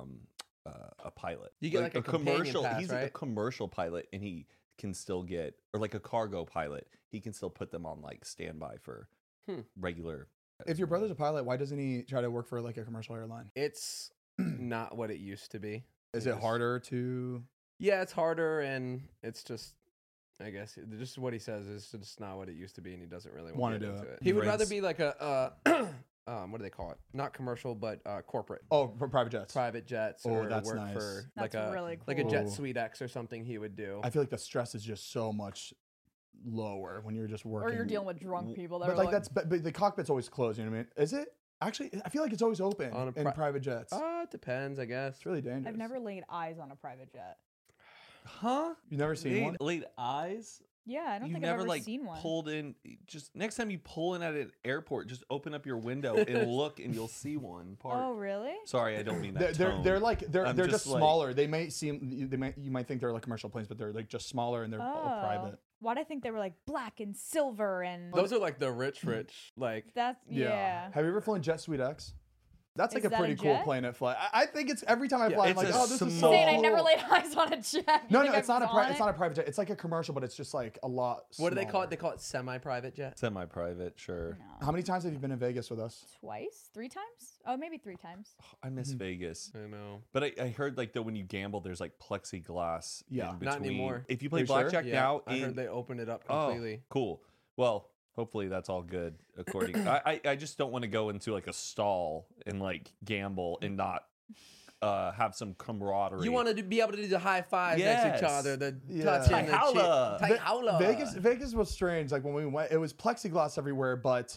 a pilot. You get like a companion commercial. pass, He's like a right? commercial pilot, and he can still get, or like a cargo pilot. He can still put them on like standby for regular. If your brother's a pilot, why doesn't he try to work for like a commercial airline? It's not what it used to be. Is it harder to? Yeah, it's harder, and it's just, I guess, just what he says is just not what it used to be, and he doesn't really want Wanna to do into it. it. He would rather Rinse. be like a, what do they call it? Not commercial, but corporate. Oh, for private jets. Private jets, Oh, or that's work nice. for That's like a really like a Jet cool. Suite X or something. He would do. I feel like the stress is just so much lower when you're just working. Or you're dealing with drunk people that But are like that's but the cockpit's always closed. You know what I mean? Is it actually? I feel like it's always open On a in private jets. It depends, I guess. It's really dangerous. I've never laid eyes on a private jet. Huh? You've never seen one? Laid eyes? Yeah, I don't You think never I've ever like seen one. pulled in. Just next time you pull in at an airport, just open up your window and look, and you'll see one. Oh, really? Sorry, I don't mean that. They're tone. they're like they're I'm just like- smaller. They may seem you might think they're like commercial planes, but they're like just smaller and they're all private. Why'd I think they were like black and silver and Those are like the rich, like. that's yeah. Have you ever flown Jet Suite X? That's like Is a that pretty a cool jet? plane to fly. I think it's every time I fly, I'm it's like, a oh, this is so small- Saying I never cool. laid eyes on a jet. You No, think no, it's I've not a gone it's it? not a private jet. It's like a commercial, but it's just like a lot. What do they call smaller. it? They call it semi-private jet. Semi-private, sure. No. How many times have you been in Vegas with us? Twice? 3 times? Oh, maybe 3 times. I miss Vegas. I know. But I heard like that when you gamble, there's like plexiglass. Yeah. in between. Not anymore. If you play you sure? blackjack Yeah, now, I heard they opened it up oh, completely. cool. Well, hopefully that's all good. According, I just don't want to go into like a stall and like gamble and not have some camaraderie. You wanted to be able to do the high fives next to each Yes. other, the Yeah. touching, the Howla. cheek. Tight howla. Vegas was strange. Like when we went, it was plexiglass everywhere, but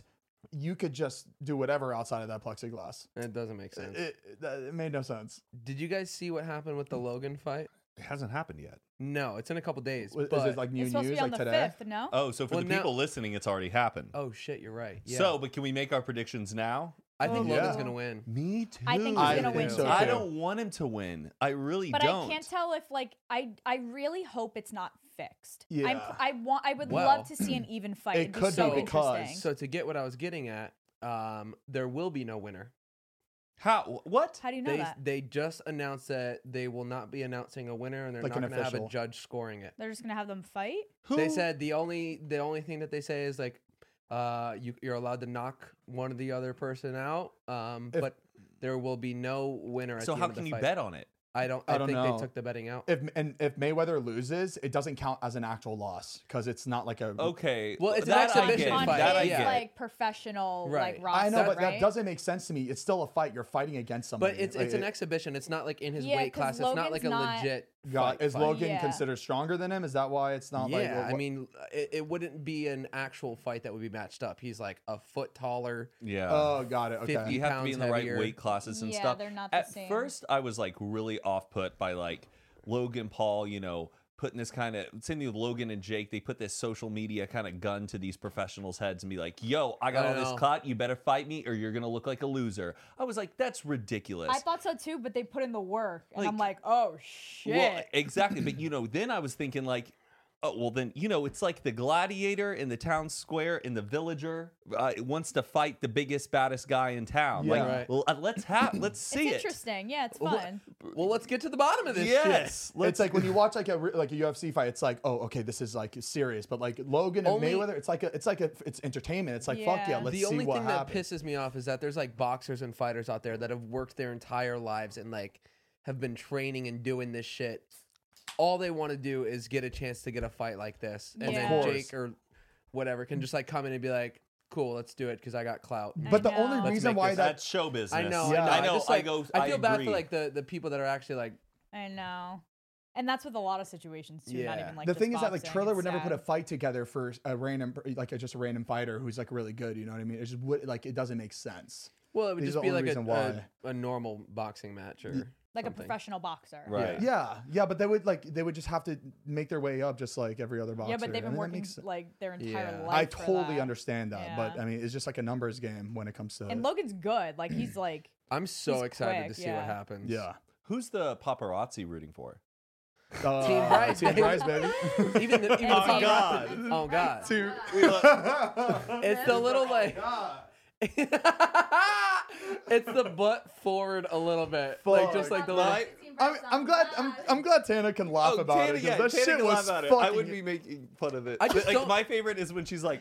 you could just do whatever outside of that plexiglass. It doesn't make sense. It made no sense. Did you guys see what happened with the Logan fight? It hasn't happened yet. No, it's in a couple days. Is But it like new It's supposed to news be on like the today? 5th, no? Oh, so for Well, the now- people listening, it's already happened. oh shit, you're right. Yeah. So, but can we make our predictions now? I think Yeah. Logan's gonna win. Me too. I think he's I gonna think win so too. I too. don't want him to win. I really But don't. I can't tell if like I really hope it's not fixed. Yeah. I would Well, love to see an even fight. it It'd be could be so because- interesting. So to get what I was getting at, there will be no winner. How? What? How do you know that? They just announced that they will not be announcing a winner, and they're Like not an going to have a official. judge scoring it. They're just gonna have them fight. Who? They said the only thing that they say is like, you're allowed to knock one or the other person out, but there will be no winner. At So the how end of can the you fight. bet on it? I don't I don't think know. they took the betting out. If Mayweather loses, it doesn't count as an actual loss because it's not like a. Okay. Well, it's an that I exhibition get. on fight. That I his yeah. get. like professional Right. like roster, I know, but right? that doesn't make sense to me. It's still a fight. You're fighting against somebody. But it's Like, an exhibition. It's not like in his Yeah, weight 'cause class. It's not Logan's like a not- legit. God, fight is Logan Yeah. considered stronger than him? Is that why it's not like? Yeah, well, I mean, it wouldn't be an actual fight that would be matched up. He's like a foot taller. Yeah. Oh, got it. Okay. 50 you have to be in the pounds right heavier. weight classes and Yeah, stuff. they're not the At same. first, I was like really off put by like Logan Paul, putting this kind of same thing with Logan and Jake. They put this social media kind of gun to these professionals' heads and be like, "Yo, I got I all this know. cut. You better fight me, or you're gonna look like a loser." I was like, "That's ridiculous." I thought so too, but they put in the work, and I'm Like- like, oh shit. Well, exactly. But then I was thinking like, oh, well then, it's like the gladiator in the town square and the villager wants to fight the biggest, baddest guy in town. Yeah. Like, Right. well, let's see it's it. interesting. Yeah, it's Well, fun. Well, let's get to the bottom of this Yes. It's like when you watch like a UFC fight, it's like, oh, okay, this is like serious. But like Logan and Only- Mayweather, it's entertainment. It's like, fuck yeah, Yeah. let's the see only what thing happens. that pisses me off is that there's like boxers and fighters out there that have worked their entire lives and like have been training and doing this shit. All they want to do is get a chance to get a fight like this, and Yeah. then Of course. Jake or whatever can just like come in and be like, "Cool, let's do it because I got clout." But the I know. only Let's reason make why this- that That's show business. I know, Yeah. I I know. know. Just, like, I feel bad agree. for like the people that are actually like, I know. And that's with a lot of situations too. Not Yeah. even like the just thing is that like boxing, Triller it's would never put a sad. fight together for a random just a random fighter who's like really good. You know what I mean? It just like it doesn't make sense. well, it would He's just the be only like reason why. a normal boxing match or like a something. professional boxer. Right. Yeah, but they would just have to make their way up just like every other boxer. Yeah, but they've I been mean, that working makes sense. like their entire Yeah. life. I for totally that. understand that, but Yeah. I mean, it's just like a numbers game when it comes to And Logan's good. Like he's like I'm so He's excited quick, to see what yeah. happens. yeah. Who's the paparazzi rooting for? Team Bryce, Team baby. Bryce, baby. Even the, even the Oh, God. God. Oh God. Team. It's the little like it's the butt forward a little bit. Like just like the little I'm glad Tana can laugh about it because that Tana shit can was laugh at it. fucking. I would be making fun of it. I just Like don't- my favorite is when she's like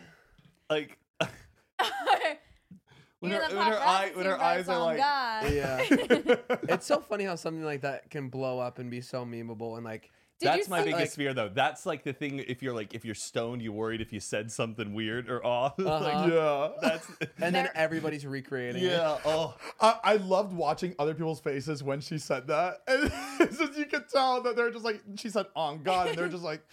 when You're her, the when her, eye, paparazzi when her Bryce eyes are on like God. Yeah. It's so funny how something like that can blow up and be so memeable and like Did you that's my see- biggest fear though. That's like the thing if you're stoned, you're worried if you said something weird or off. Uh-huh. Yeah. That's and then There- everybody's recreating it. yeah. Oh. I loved watching other people's faces when she said that. And it's just, you could tell that they're just like, she said, on God. And they're just like,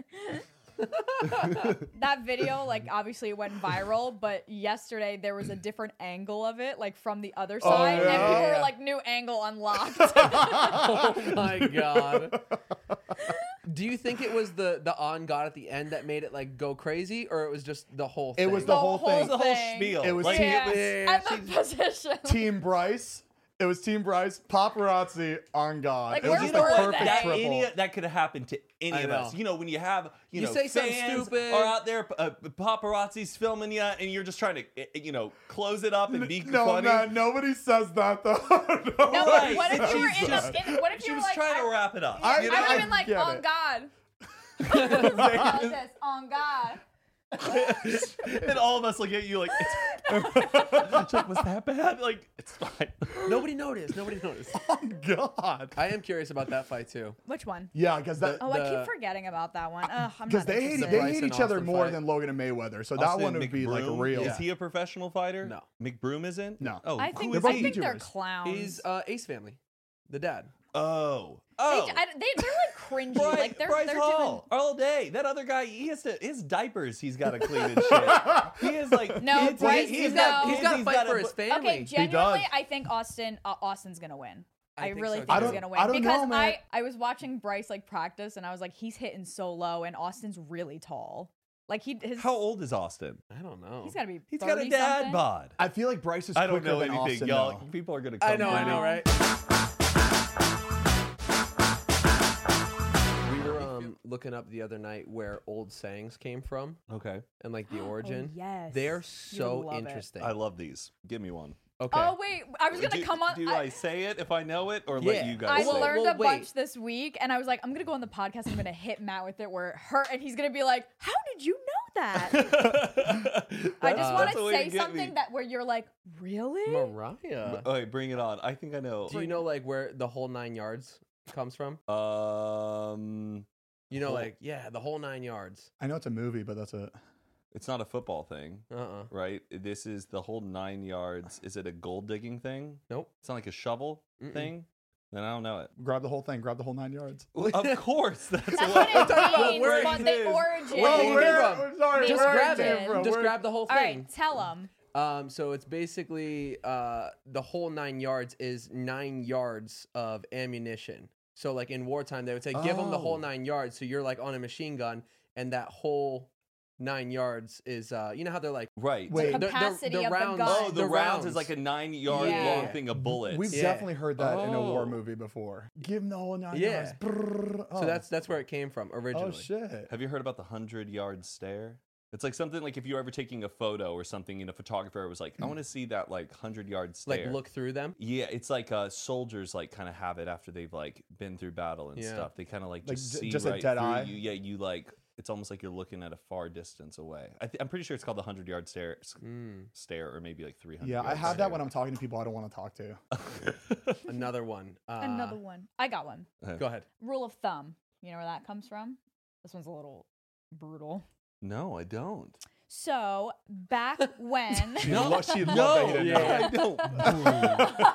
That video, like, obviously it went viral, but yesterday there was a different angle of it, like from the other side, and yeah. people were like, "New angle unlocked." Oh my God. Do you think it was the on God at the end that made it like go crazy, or it was just the whole thing? it was the whole thing. The whole thing. spiel. It was like, team- Yeah, and the position. Team Bryce. It was Team Bryce, paparazzi, on God. Like, it was where just were a perfect they? triple. that could have happened to any I of us. know. When you have, You know, say something fans stupid. are out there, paparazzi's filming you, and you're just trying to, close it up and be No, funny. man, nobody says that though. No, Right. but what if you were in Jesus. the? What if She you were was like? trying to wrap it up. I- I would have I been like, get "On it. God." What is this? On God. And all of us look at you like, it's like, was that bad? Like, it's fine. Nobody noticed. Nobody noticed. On God. I am curious about that fight too. Which one? Yeah, because that. Oh, I The- keep forgetting about that one. Ugh, I'm Because not they hate interested. Bryce and each other Austin more fight. than Logan and Mayweather, so that Austin one would be like McBroom, real. Is he a professional fighter? No. McBroom isn't? No. Oh, I who think is both I he? think they're YouTubers. clowns. He's Ace Family, the dad. Oh. Oh, they're like cringy. Bryce, Like Bryce they're Hall all day. That other guy, his diapers he's got to clean and shit. He is like No, kids, Bryce, he's no. got He's kids, got to fight for his put- family. Okay, genuinely, does. I think Austin's gonna win. I think really so, think too. he's gonna win I don't because know, man. I was watching Bryce like practice and I was like, he's hitting so low and Austin's really tall. Like his How old is Austin? I don't know. he's got to be. He's got a 30 dad something. bod. I feel like Bryce is I don't quicker know than anything, Austin, y'all. though. People are gonna. I Come know, at me. right? We were looking up the other night where old sayings came from Okay, and like the origin. yes. They are You would so love it. interesting. I love these. Give me one. Okay. Oh wait, I was gonna do, come on. Do I say it if I know it, or let Yeah. you I guys say learned Well, a wait. bunch this week, and I was like, I'm gonna go on the podcast. And I'm gonna hit Matt with it where and he's gonna be like, "How did you know that?" it? I just want That's the to way say get me. something that where you're like, "Really?" Mariah. Okay, bring it on. I think I know. Do you know like where the whole 9 yards comes from? You know, Whole- like the whole 9 yards. I know it's a movie, but that's it. It's not a football thing, Uh-uh. right? This is the whole 9 yards. Is it a gold digging thing? Nope. It's not like a shovel Mm-mm. thing. Then I don't know it. Grab the whole thing. Grab the whole 9 yards. Of course, that's That's what what it Well, means. where But it the is. origin. Where you where- came from. sorry, Just where grab it it. came from, Just where- grab the whole All thing. right, tell them. So it's basically the whole 9 yards is 9 yards of ammunition. So like in wartime, they would say, give them the whole Oh. 9 yards. So you're like on a machine gun, and that whole 9 yards is you know how they're like Right. Wait. The capacity of the rounds. gun. Oh, the rounds is like a 9 yard Yeah. long thing of bullets. We've Yeah. definitely heard that in a war Oh. movie before. Give him the whole 9 Yeah. yards. Brrr. Oh. So that's where it came from originally. Oh shit. Have you heard about the 100-yard stare? It's like something like if you're ever taking a photo or something, and a photographer was like, I want to see that like 100-yard stare. Like look through them. Yeah, it's like soldiers like kind of have it after they've like been through battle and Yeah. stuff. They kind of like Like, just j- see just a right dead through eye? you. Yeah, you like it's almost like you're looking at a far distance away. I'm pretty sure it's called the 100-yard stare, or maybe like 300. Yeah, I have that when I'm talking to people I don't want to talk to. Another one. Another one. I got one. Go ahead. Rule of thumb. You know where that comes from? This one's a little brutal. No, I don't. So back when. She loved that he didn't know. I don't.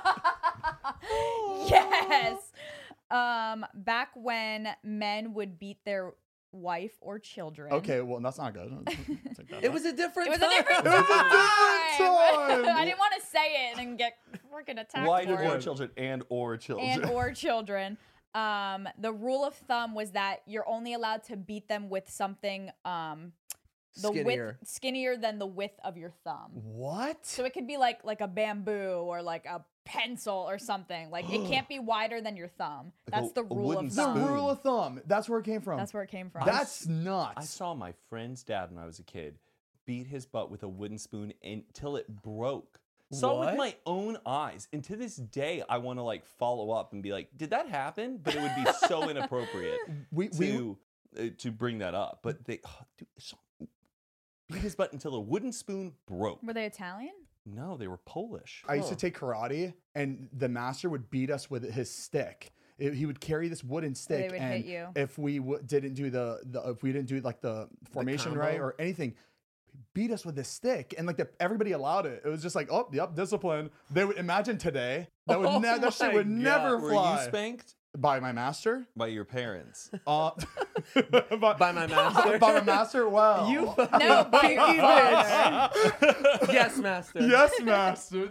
Yes. Back when men would beat their wife or children. Okay, well that's not good. Take that It back. was a different. It was a different It time. was a different time. I didn't want to say it and get freaking attacked Why for did it. more children or children? And or children. The rule of thumb was that you're only allowed to beat them with something the Skinnier. width skinnier than the width of your thumb. What? So it could be like a bamboo or like a pencil or something. Like it can't be wider than your thumb. Like That's a the rule wooden of The thumb. spoon. rule of thumb. That's where it came from. That's where it came from. That's I nuts. saw my friend's dad when I was a kid beat his butt with a wooden spoon until it broke. Saw it with What? my own eyes. And to this day, I want to like follow up and be like, did that happen? But it would be so inappropriate we to bring that up. But they dude, beat his butt until a wooden spoon broke. Were they Italian? No, they were Polish. I used to take karate, and the master would beat us with his stick. He would carry this wooden stick, would and hit you. if we didn't do if we didn't do like the formation right combo? or anything, he'd beat us with this stick, and like everybody allowed it. It was just like, oh, yep, discipline. They would imagine today that would Oh that shit my would God. never Were fly. you spanked By my master? by your parents? By, By my master. by my master? Well, You No, by your pinky father. bitch. Yes, master. yes, master.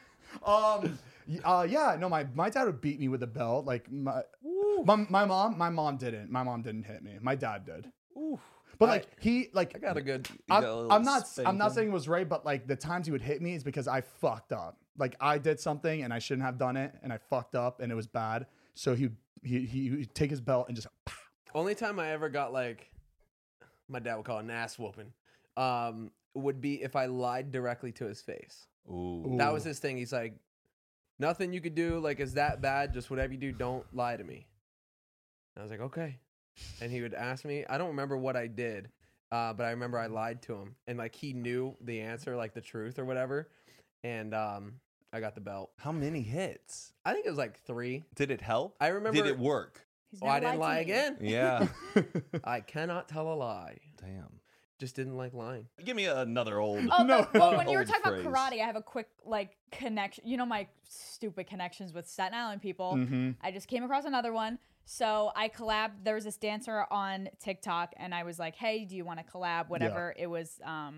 Yeah, no, my dad would beat me with a belt. Like my mom didn't. My mom didn't hit me. My dad did. Oof. But like he like I got a good. got a little I'm not spanking. saying it was right, but like the times he would hit me is because I fucked up. Like I did something and I shouldn't have done it, and I fucked up and it was bad. So he'd take his belt and just pow. Only time I ever got like, my dad would call it an ass whooping, would be if I lied directly to his face. Ooh. That was his thing. He's like, nothing you could do like is that bad. Just whatever you do, don't lie to me. And I was like, okay. And he would ask me. I don't remember what I did, but I remember I lied to him, and like he knew the answer, like the truth or whatever. And I got the belt. How many hits? I think it was like 3. Did it help? I remember. Did it work? He's Oh, I never didn't lied lie to me. again. Yeah. I cannot tell a lie. Damn. just didn't like lying. Give me another old. Oh, No. well, when you were Old talking phrase. about karate, I have a quick like connection. You know my stupid connections with Staten Island people. I just came across another one. So I collabed. There was this dancer on TikTok, and I was like, "Hey, do you want to collab?" Whatever. It was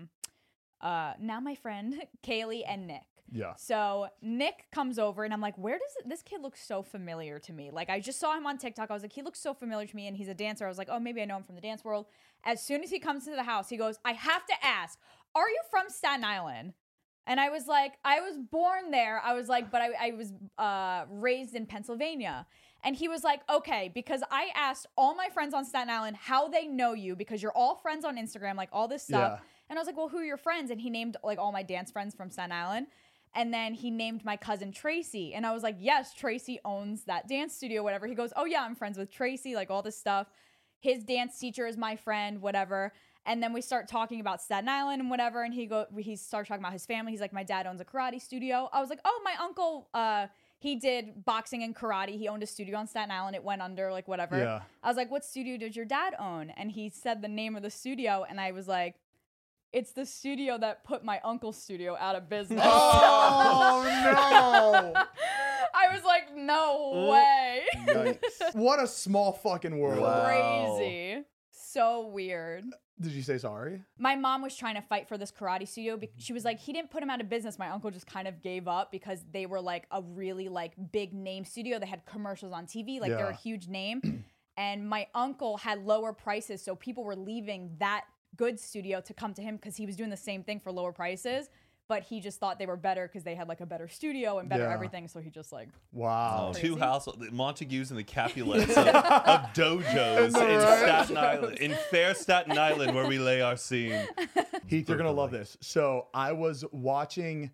now my friend Kaylee and Nick. Yeah. So Nick comes over and I'm like, where does this kid look so familiar to me? Like, I just saw him on TikTok. I was like, he looks so familiar to me, and he's a dancer. I was like, oh, maybe I know him from the dance world. As soon as he comes into the house, he goes, I have to ask, are you from Staten Island? And I was like, I was born there. I was like, but I was raised in Pennsylvania. And he was like, okay, because I asked all my friends on Staten Island how they know you, because you're all friends on Instagram, like all this stuff. Yeah. And I was like, well, who are your friends? And he named like all my dance friends from Staten Island. And then he named my cousin Tracy. And I was like, yes, Tracy owns that dance studio, whatever. He goes, oh yeah, I'm friends with Tracy, like all this stuff. His dance teacher is my friend, whatever. And then we start talking about Staten Island and whatever. And he starts talking about his family. He's like, my dad owns a karate studio. I was like, oh, my uncle, he did boxing and karate. He owned a studio on Staten Island. It went under, like whatever. Yeah. I was like, what studio did your dad own? And he said the name of the studio. And I was like, it's the studio that put my uncle's studio out of business. Oh no! I was like, no way. Yikes. What a small fucking world. Wow. Crazy. So weird. Did you say sorry? My mom was trying to fight for this karate studio. She was like, he didn't put him out of business. My uncle just kind of gave up because they were like a really like big name studio. They had commercials on TV. Like they're a Yeah. huge name. And my uncle had lower prices. So people were leaving that good studio to come to him because he was doing the same thing for lower prices. But he just thought they were better because they had like a better studio and better Yeah. everything. So he just like, Wow. Crazy. Two households, the Montagues and the Capulets of dojos in Staten Island, in fair Staten Island, where we lay our scene. Heath, you're gonna love this. So I was watching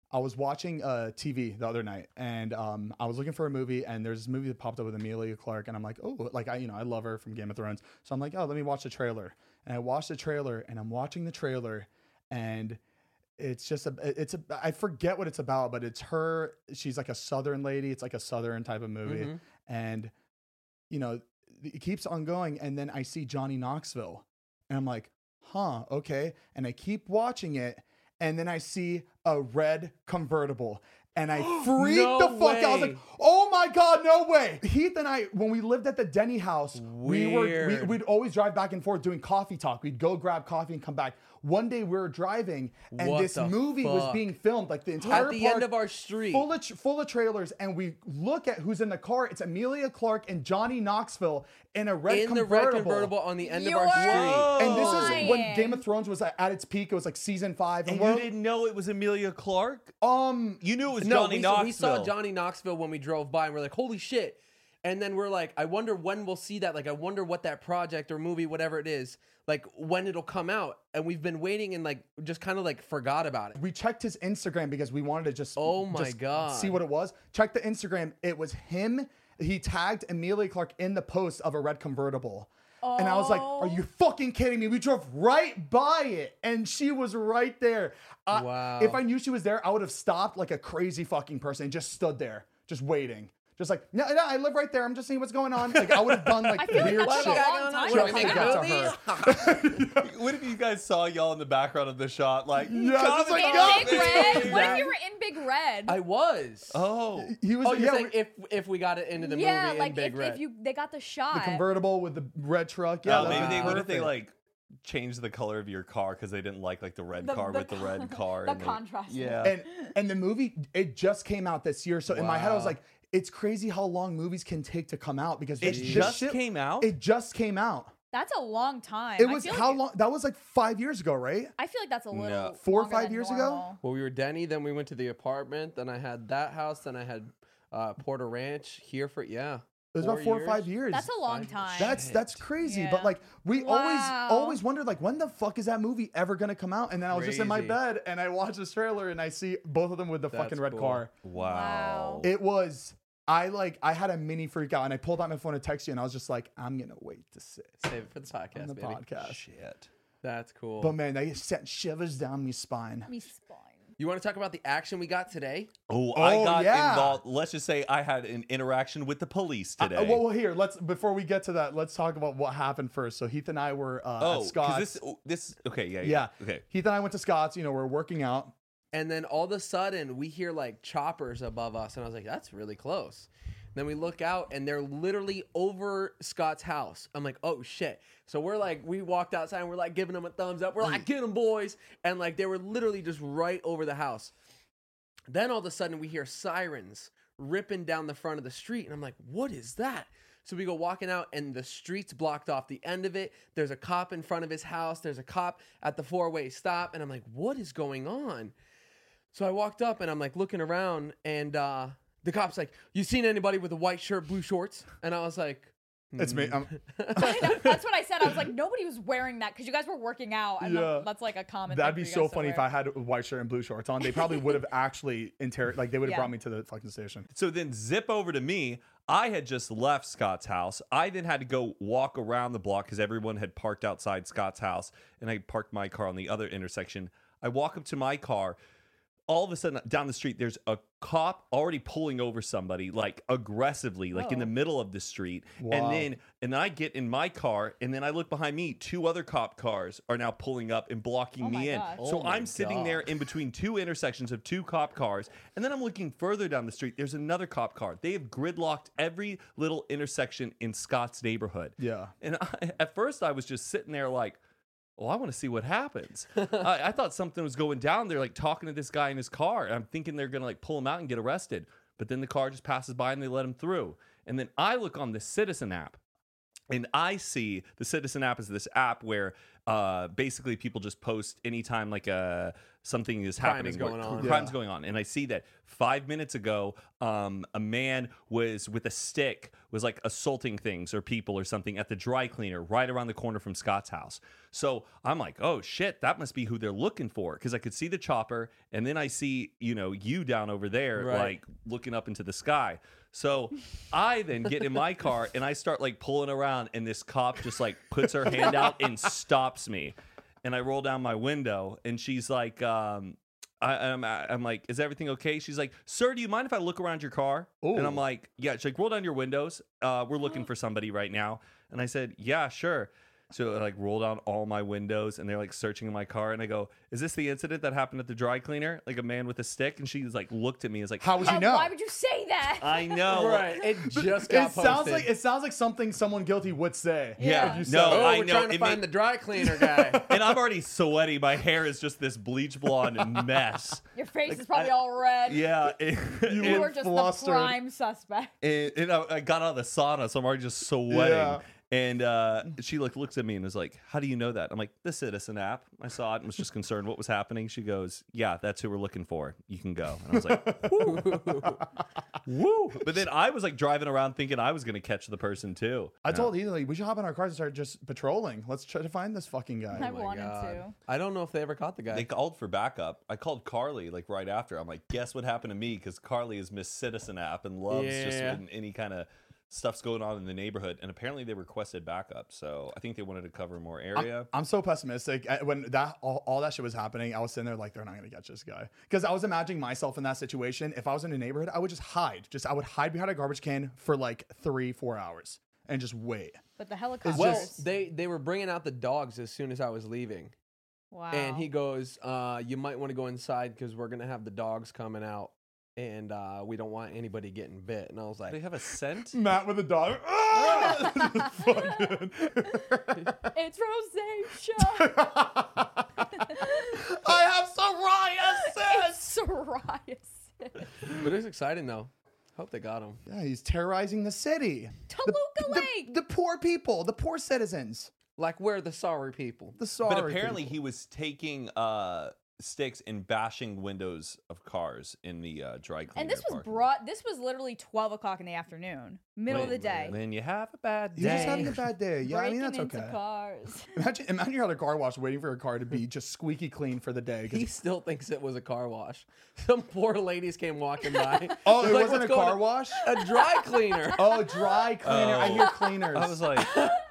TV the other night, and I was looking for a movie, and there's this movie that popped up with Emilia Clarke, and I'm like, oh, like I love her from Game of Thrones, so I'm like, oh, let me watch the trailer, and I watched the trailer, and I'm watching the trailer, and it's just I forget what it's about, but it's her. She's like a Southern lady. It's like a Southern type of movie, and it keeps on going, and then I see Johnny Knoxville, and I'm like, huh, okay. And I keep watching it, and then I see a red convertible, and I freaked No the fuck out. I was way. like, oh my God, no way. Heath and I, when we lived at the Denny house, Weird. we'd always drive back and forth doing coffee talk. We'd go grab coffee and come back. One day we were driving, and What this the movie was fuck? being filmed, like the entire At the park, end of our street. full of trailers, and we look at who's in the car. It's Emilia Clarke and Johnny Knoxville in a red in the convertible. red convertible on the end of You're our street. And this is when lying. Game of Thrones was at its peak. It was like season 5. And we're- you didn't know it was Emilia Clarke? You knew it was No, Johnny we Knoxville. saw Johnny Knoxville when we drove by, and we're like, holy shit. And then we're like, I wonder when we'll see that. Like, I wonder what that project or movie, whatever it is, like when it'll come out. And we've been waiting and like just kind of like forgot about it. we checked his Instagram because we wanted to just, Oh my God. see what it was. Check the Instagram. It was him. He tagged Emilia Clarke in the post of a red convertible. And I was like, are you fucking kidding me? We drove right by it, and she was right there. Wow. If I knew she was there, I would have stopped like a crazy fucking person and just stood there, just waiting. Just like, no, I live right there. I'm just seeing what's going on. Like, I would have done like I feel like weird that shit. was a long time Should ago. I we make got a to movie? her? What if you guys saw y'all in the background of the shot? Like, Yeah, just like, in "Go, Big Red? baby." What if you were in Big Red? I was. Oh. He was, Oh, you're yeah, saying if we got it into the yeah, movie like in Big if Red. they got the shot. the convertible with the red truck. Yeah, Oh, that'd maybe be they, what if they perfect. like changed the color of your car because they didn't like the red The- car the with the con- red car. the and they- contrast. Yeah. And the movie, it just came out this year. So in my head, I was Wow. like, it's crazy how long movies can take to come out because It this just shit- came out? It just came out. That's a long time. It I was feel how like, long? That was like 5 years ago, right? I feel like that's a little No. 4 or longer 5 than years ago? normal. Well, we were Denny, then we went to the apartment, then I had that house, then I had Porter Ranch here for, yeah. It was about 4 or 5 years. That's a long 5 time. That's crazy. Yeah. But like we Wow. always wondered like when the fuck is that movie ever gonna come out? And then I was just in my Crazy. bed and I watched this trailer and I see both of them with the That's fucking red cool. car. Wow. It was I had a mini freak out and I pulled out my phone to text you and I was just like, I'm gonna wait to sit Save it for the podcast, on the baby. podcast. Shit. That's cool. But man, they sent shivers down my spine. Me spine. You want to talk about the action we got today? Oh, I got yeah. involved. Let's just say I had an interaction with the police today. Well, here, before we get to that, let's talk about what happened first. So Heath and I were at Scott's. this okay, Yeah. okay. Heath and I went to Scott's. We're working out. And then all of a sudden, we hear like choppers above us. And I was like, that's really close. Then we look out and they're literally over Scott's house. I'm like, oh shit. So we walked outside and we're like giving them a thumbs up. We're like, get them, boys. And like they were literally just right over the house. Then all of a sudden we hear sirens ripping down the front of the street. And I'm like, what is that? So we go walking out and the street's blocked off the end of it. There's a cop in front of his house. There's a cop at the 4-way stop. And I'm like, what is going on? So I walked up and I'm like looking around and the cop's like, you seen anybody with a white shirt, blue shorts? And I was like, It's me. I know, that's what I said. I was like, nobody was wearing that because you guys were working out. And Yeah. that's like a common That'd thing be for you so guys to funny if wear. I had a white shirt and blue shorts on. They probably would have actually they would have Yeah. brought me to the fucking station. So then zip over to me. I had just left Scott's house. I then had to go walk around the block because everyone had parked outside Scott's house, and I parked my car on the other intersection. I walk up to my car. All of a sudden, down the street, there's a cop already pulling over somebody, like aggressively, like in the middle of the street. Wow. And then I get in my car, and then I look behind me. 2 other cop cars are now pulling up and blocking Oh my me in. gosh. So Oh my I'm sitting God. there in between 2 intersections of 2 cop cars, and then I'm looking further down the street. There's another cop car. They have gridlocked every little intersection in Scott's neighborhood. Yeah. And at first, I was just sitting there like, well, I want to see what happens. I thought something was going down. They're like talking to this guy in his car. And I'm thinking they're going to like pull him out and get arrested. But then the car just passes by and they let him through. And then I look on the Citizen app and I see the Citizen app is this app where basically people just post anytime like something is Crime happening. is going on. Crime's going on. And I see that 5 minutes ago, a man was with a stick, was like assaulting things or people or something at the dry cleaner right around the corner from Scott's house. So I'm like, oh shit, that must be who they're looking for. Because I could see the chopper and then I see, you down over there, Right. like looking up into the sky. So I then get in my car and I start like pulling around and this cop just like puts her hand out and stops me. And I roll down my window and she's like, I'm like, is everything okay? She's like, sir, do you mind if I look around your car? Ooh. And I'm like, yeah. She's like, roll down your windows. We're looking for somebody right now. And I said, yeah, sure. So I like roll down all my windows and they're like searching in my car. And I go, is this the incident that happened at the dry cleaner? Like a man with a stick? And she's like, looked at me and was like, How would you know? Why would you say that? I know. Right. It just got posted. It sounds like something someone guilty would say. Yeah. If you said No, it. Oh, I we're know. trying to It find made- the dry cleaner guy. And I'm already sweaty. My hair is just this bleach blonde mess. Your face is probably all red. Yeah. You were just flustered. the prime suspect. And I got out of the sauna, so I'm already just sweating. Yeah. And she looks at me and was like, how do you know that? I'm like, the Citizen app. I saw it and was just concerned what was happening. She goes, yeah, that's who we're looking for. You can go. And I was like, woo. But then I was like driving around thinking I was going to catch the person too. I told Heath, like, we should hop in our cars and start just patrolling. Let's try to find this fucking guy. I wanted to. I don't know if they ever caught the guy. They called for backup. I called Carly like right after. I'm like, guess what happened to me? Because Carly is Miss Citizen app and loves just Yeah. when any kind of stuff's going on in the neighborhood. And apparently they requested backup. So I think they wanted to cover more area. I'm so pessimistic. When all that shit was happening, I was sitting there like, they're not gonna catch this guy. Because I was imagining myself in that situation. If I was in a neighborhood, I would just hide. I would hide behind a garbage can for like 3-4 hours and just wait. But the helicopters. well, they were bringing out the dogs as soon as I was leaving. wow. And he goes, you might want to go inside because we're going to have the dogs coming out. And we don't want anybody getting bit. And I was They like, have a scent? Matt with a dog. Ah! Fucking- It's rosacea. I have psoriasis. It's psoriasis. but it's exciting though. Hope they got him. Yeah, he's terrorizing the city. Toluca Lake. The poor people, the poor citizens, Like, we're the sorry people. the sorry. But apparently people. he was taking sticks and bashing windows of cars in the dry cleaner. And this was parking. this was literally 12 o'clock in the afternoon, middle of the day. Then you have a bad day. You're just having a bad day. Yeah, I mean Breaking that's into okay. cars. Imagine you're at a car wash waiting for a car to be just squeaky clean for the day. 'cause He still thinks it was a car wash. Some poor ladies came walking by. oh, it Like, wasn't a "What's going car on?" wash. A dry cleaner. Oh, dry cleaner. I Oh. hear cleaners. I was like,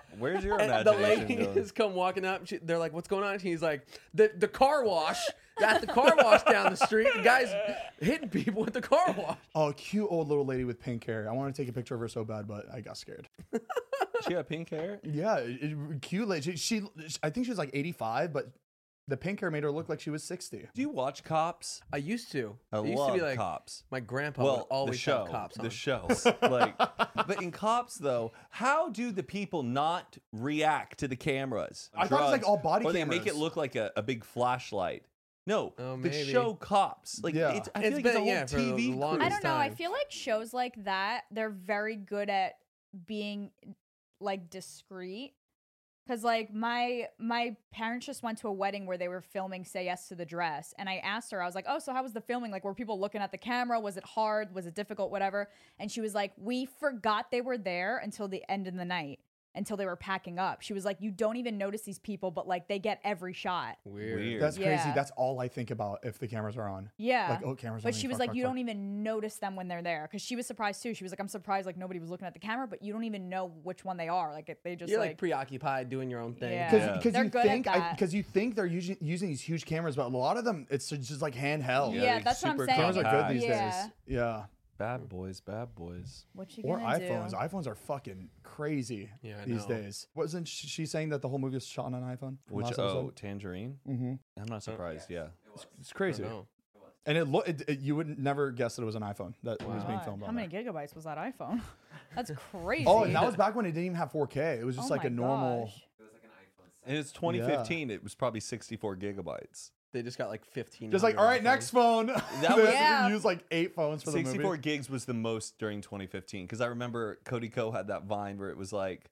Where's your And the imagination lady going? has come walking up. They're like, "What's going on?" And he's like, "The car wash." At the car wash down the street, the guy's hitting people with the car wash. Oh, cute old little lady with pink hair. I wanted to take a picture of her so bad, but I got scared. She had pink hair. Yeah, cute lady. I think she was like 85, but the pink hair made her look like she was 60. Do you watch Cops? I used to. I It used love to be like Cops. my grandpa would always the show, have cops on. the show. Like, but in Cops though, how do the people not react to the cameras? I thought it was, like, all body or they make it cameras. look like a big flashlight. No, Oh, the maybe. show Cops. Like, Yeah. I feel It's like it's a been- whole yeah, for the TV longest crew. I don't know. I time. feel like shows like that, they're very good at being like discreet. Cause like my parents just went to a wedding where they were filming Say Yes to the Dress, and I asked her, I was like, "Oh, so how was the filming? Like, were people looking at the camera? Was it hard? Was it difficult? Whatever?" And she was like, "We forgot they were there until the end of the night, until they were packing up." She was like, "You don't even notice these people, but like they get every shot." Weird. That's crazy. Yeah. That's all I think about if the cameras are on. Yeah. Like, oh, cameras. But on, she was fuck, like, "You fuck, don't even notice them when they're there," because she was surprised too. She was like, "I'm surprised like nobody was looking at the camera, but you don't even know which one they are. Like they just You're like preoccupied doing your own thing. Yeah. Because They're you good at think that. because you think they're using these huge cameras, but a lot of them it's just like handheld. Yeah, they're that's what I'm super saying. Cameras are good these Yeah. days. Yeah. Bad boys, bad boys. What you Or gonna iPhones. do? iPhones are fucking crazy Yeah, I these know. days. Wasn't she saying that the whole movie was shot on an iPhone? from Which last episode? Tangerine? Mm-hmm. I'm not surprised. Yeah. It's crazy. No. And you would never guess that it was an iPhone that was being God, filmed how on. many there. gigabytes was that iPhone? That's crazy. Oh, and that was back when it didn't even have 4K. It was just Oh like a my normal. gosh. And it's 2015. It was probably 64 gigabytes. They just got like 15. Just like, all right, next phone. That They was- Yeah. used like 8 phones for the 64 movie. gigs was the most during 2015 because I remember Cody Ko had that Vine where it was like,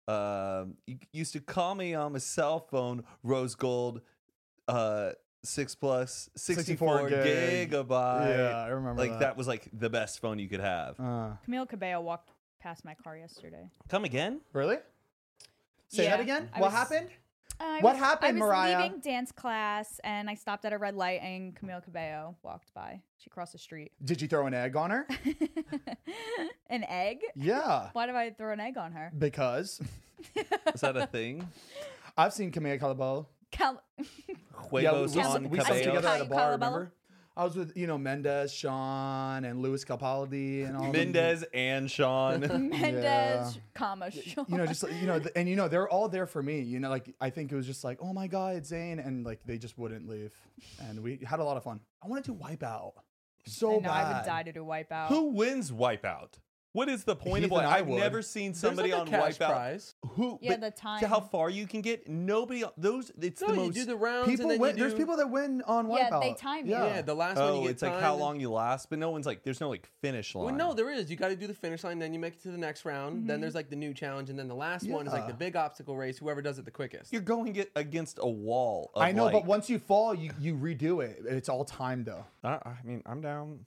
you used to call me on my cell phone, rose gold, 6+ 64 gig. gigabyte. Yeah, I remember Like that was like the best phone you could have. Camila Cabello walked past my car yesterday. Come again? Really? Say Yeah, that again. I what was- happened? I What was- happened, I was Mariah? leaving dance class and I stopped at a red light and Camila Cabello walked by. She crossed the street. Did you throw an egg on her? An egg? Yeah. Why did I throw an egg on her? Because Is that a thing? I've seen Camila Cabello. Huevos we, on we sat Cabello. together at a bar. Calabello? Remember? I was with Mendez, Sean, and Louis Capaldi, and all them. Mendez and Sean. Mendez, comma, Sean. They're all there for me. Like I think it was just like, oh my god, it's Zayn, and like they just wouldn't leave, and we had a lot of fun. I wanted to wipe out so I know bad. I would die to do Wipeout. Who wins Wipeout? What is the point of Heath and Wipeout? I I've would. never seen There's somebody like a on cash Wipeout. prize. Who? Yeah, but the time. To how far you can get? Nobody. Those. It's No, the you most. do the rounds People and then win. you do, There's people that win on Wipeout. Yeah, they time you. Yeah, the last one you Oh, get it's like how timed. long you last, but no one's like. There's no like finish line. Well, no, there is. You got to do the finish line, then you make it to the next round. Then there's like the new challenge, and then the last one is like Yeah. the big obstacle race. Whoever does it the quickest. You're going against a wall. Of I know, like, but once you fall, you redo it. It's all timed though. I mean, I'm down.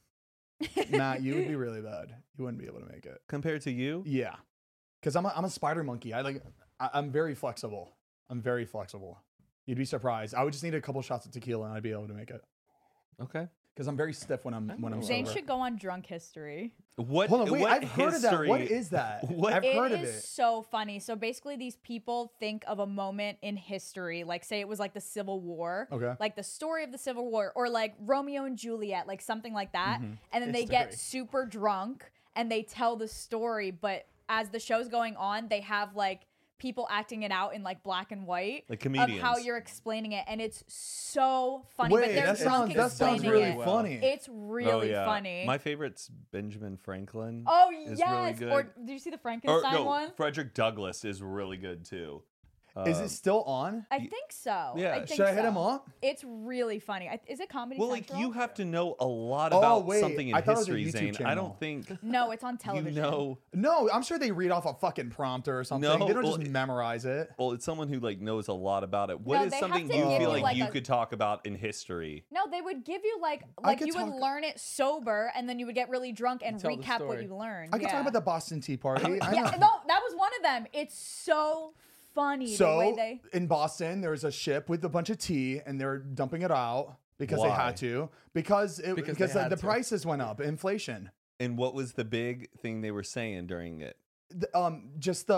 Matt, you would be really bad. You wouldn't be able to make it. Compared to you, Yeah, because I'm a spider monkey. I'm very flexible. I'm very flexible. You'd be surprised. I would just need a couple shots of tequila and I'd be able to make it. okay. Because I'm very stiff when I'm Zane sober. should go on Drunk History. What? Hold on, wait. what I've heard of that. What history- is that? What- I've heard of It is it. so funny. So basically, these people think of a moment in history, like say it was like the Civil War, Okay. like the story of the Civil War, or like Romeo and Juliet, like something like that. Mm-hmm. And then they get super drunk and they tell the story. But as the show's going on, they have like people acting it out in like black and white Like of how comedians. you're explaining it, and it's so funny. but Wait, they're drunk that sounds explaining really it. funny. It's really Oh, yeah. funny. My favorite's Benjamin Franklin. Oh is yes! really good. Or did you see the Or Frankenstein no, one? Frederick Douglass is really good too. Is it still on? I think so. Yeah. I think Should I hit so. him up? It's really funny. Is it Comedy Well, like Central? you have to know a lot Oh, about wait, something in I thought it was a history, YouTube Zane. I channel. don't think No, it's on you television. know. No, I'm sure they read off a fucking prompter or something. No, they don't well, just memorize it. Well, it's someone who like knows a lot about it. What No, is they have something to you give feel you, like like, you a- could talk about in history? No, they would give you like could you would talk- learn it sober, and then you would get really drunk and tell the recap what story. you learned. I could talk about the Boston Tea Party. I Yeah, know. no, that was one of them. It's so funny the way So they. in Boston, there was a ship with a bunch of tea, and they're dumping it out because they Why? had to. Because Because they the had to. prices went up, inflation. And what was the big thing they were saying during it? Just the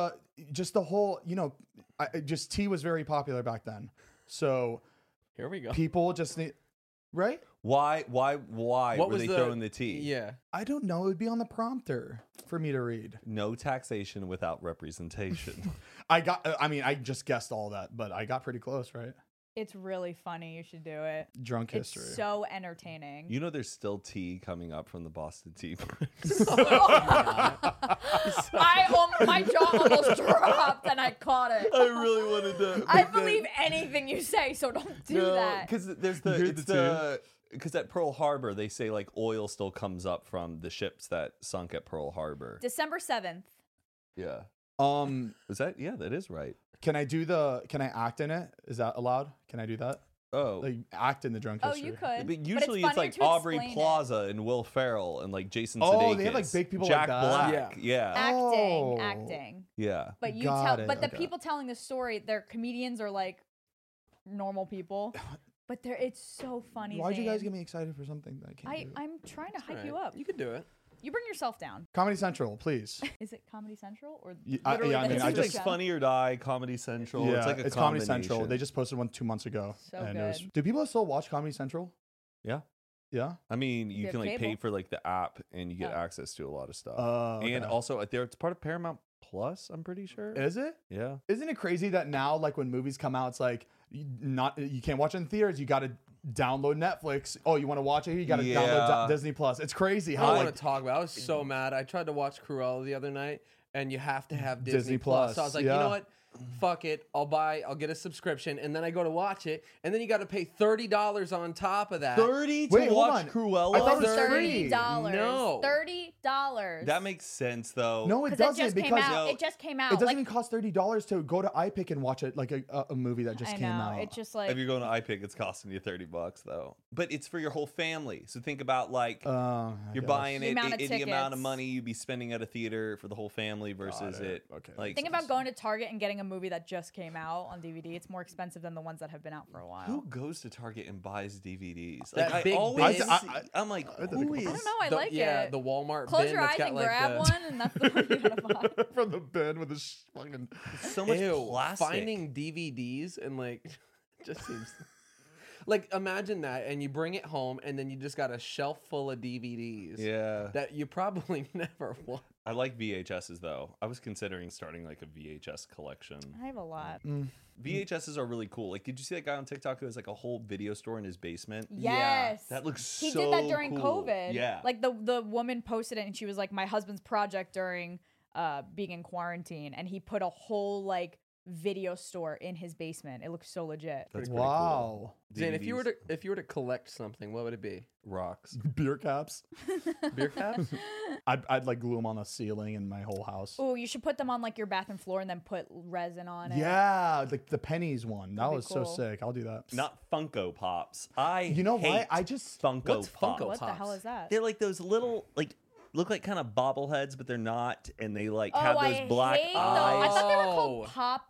just the whole, just tea was very popular back then. So Here we go. people just need, right? Why What were was they the- throwing the tea? Yeah. I don't know. It would be on the prompter for me to read. No taxation without representation. I just guessed all that, but I got pretty close, right? It's really funny. You should do it. Drunk It's history. so entertaining. You know, there's still tea coming up from the Boston Tea Party. My jaw almost dropped and I caught it. I really wanted to. I believe anything you say, so don't do that. because there's You heard because at Pearl Harbor they say like oil still comes up from the ships that sunk at Pearl Harbor. December 7th. Yeah. Um, Is that? Yeah, that is right. can I act in it? Is that allowed? Can I do that? Oh. Like act in the drunk Oh, history. you could. But usually it's funnier like to Aubrey explain it. Plaza and Will Ferrell and like Jason Oh, Sudeikis. they have, like, big people Jack like that? Black. Yeah. Oh. Acting. Yeah. But you Got tell it, but the okay. people telling the story, they're comedians or like normal people. But it's so funny. Why'd you guys Zane. get me excited for something that I can't do? I'm trying to hype Alright, you up. You could do it. You bring yourself down. Comedy Central, please. Is it Comedy Central or Yeah, literally yeah, I the mean, It's I History like just- Channel? Funny or Die, Comedy Central. Yeah, it's like a Comedy Central. combination. They just posted one 2 months ago. So and it was, good. do people still watch Comedy Central? Yeah. Yeah. I mean, you have can like pay cable. for like the app and you get Oh. access to a lot of stuff. Okay. And also there it's part of Paramount Plus, I'm pretty sure. Is it? Yeah. Isn't it crazy that now, like when movies come out, it's like you can't watch it in theaters. You got to download Netflix. Oh, you want to watch it? You got to download Yeah. Disney Plus. It's crazy I how don't like want to talk about. I was so mad. I tried to watch Cruella the other night, and you have to have Disney, Disney Plus. So I was like, you yeah. know what? Fuck it. I'll get a subscription, and then I go to watch it, and then you got to pay $30 on top of that. 30 to Wait, hold watch on. Cruella. I thought it was $30. free. No. $30. That makes sense though. no, it Because doesn't it just came because out. No. It just came out. it doesn't like, even cost $30 to go to iPick and watch it like a movie that just I came know. out. It's just like If you're going to iPick, it's costing you $30 though. But it's for your whole family. So think about like I you're guess. buying The it, amount of the amount of tickets. money you'd be spending at a theater for the whole family versus Got it. it. Okay. Like think about going to Target and getting a movie that just came out on DVD. It's more expensive than the ones that have been out for a while. who goes to Target and buys DVDs? That Like big I always, bin? I'm like, I did who a is? couple I don't know. I The- like yeah, it. the Walmart Close bin your that's eyes got and like grab the, one, and that's the one you gotta buy. from the bin with the fucking. So much Ew, plastic. finding DVDs and like just seems like imagine that, and you bring it home, and then you just got a shelf full of DVDs. Yeah, That you probably never want. I like VHSs though. I was considering starting like a VHS collection. I have a lot. VHSs are really cool. Like, did you see that guy on TikTok who has like a whole video store in his basement? Yes. That looks He so did that during cool. COVID. Yeah. Like the woman posted it and she was like, my husband's project during being in quarantine, and he put a whole like video store in his basement. It looks so legit. That's pretty Wow. cool. Zane, if you were DVDs, to collect something, what would it be? rocks. Beer caps. Beer caps? I'd like glue them on the ceiling in my whole house. Oh, you should put them on like your bathroom floor and then put resin on it. Yeah, like the pennies one. That That'd be was so cool. sick. I'll do that. Not Funko Pops. You know hate what? I just Funko What's Pops. Funko What the hell Pops. is that? They're like those little like look like kind of bobbleheads, but they're not, and they like Oh, have I those black hate those. eyes. I thought they were Oh. called pop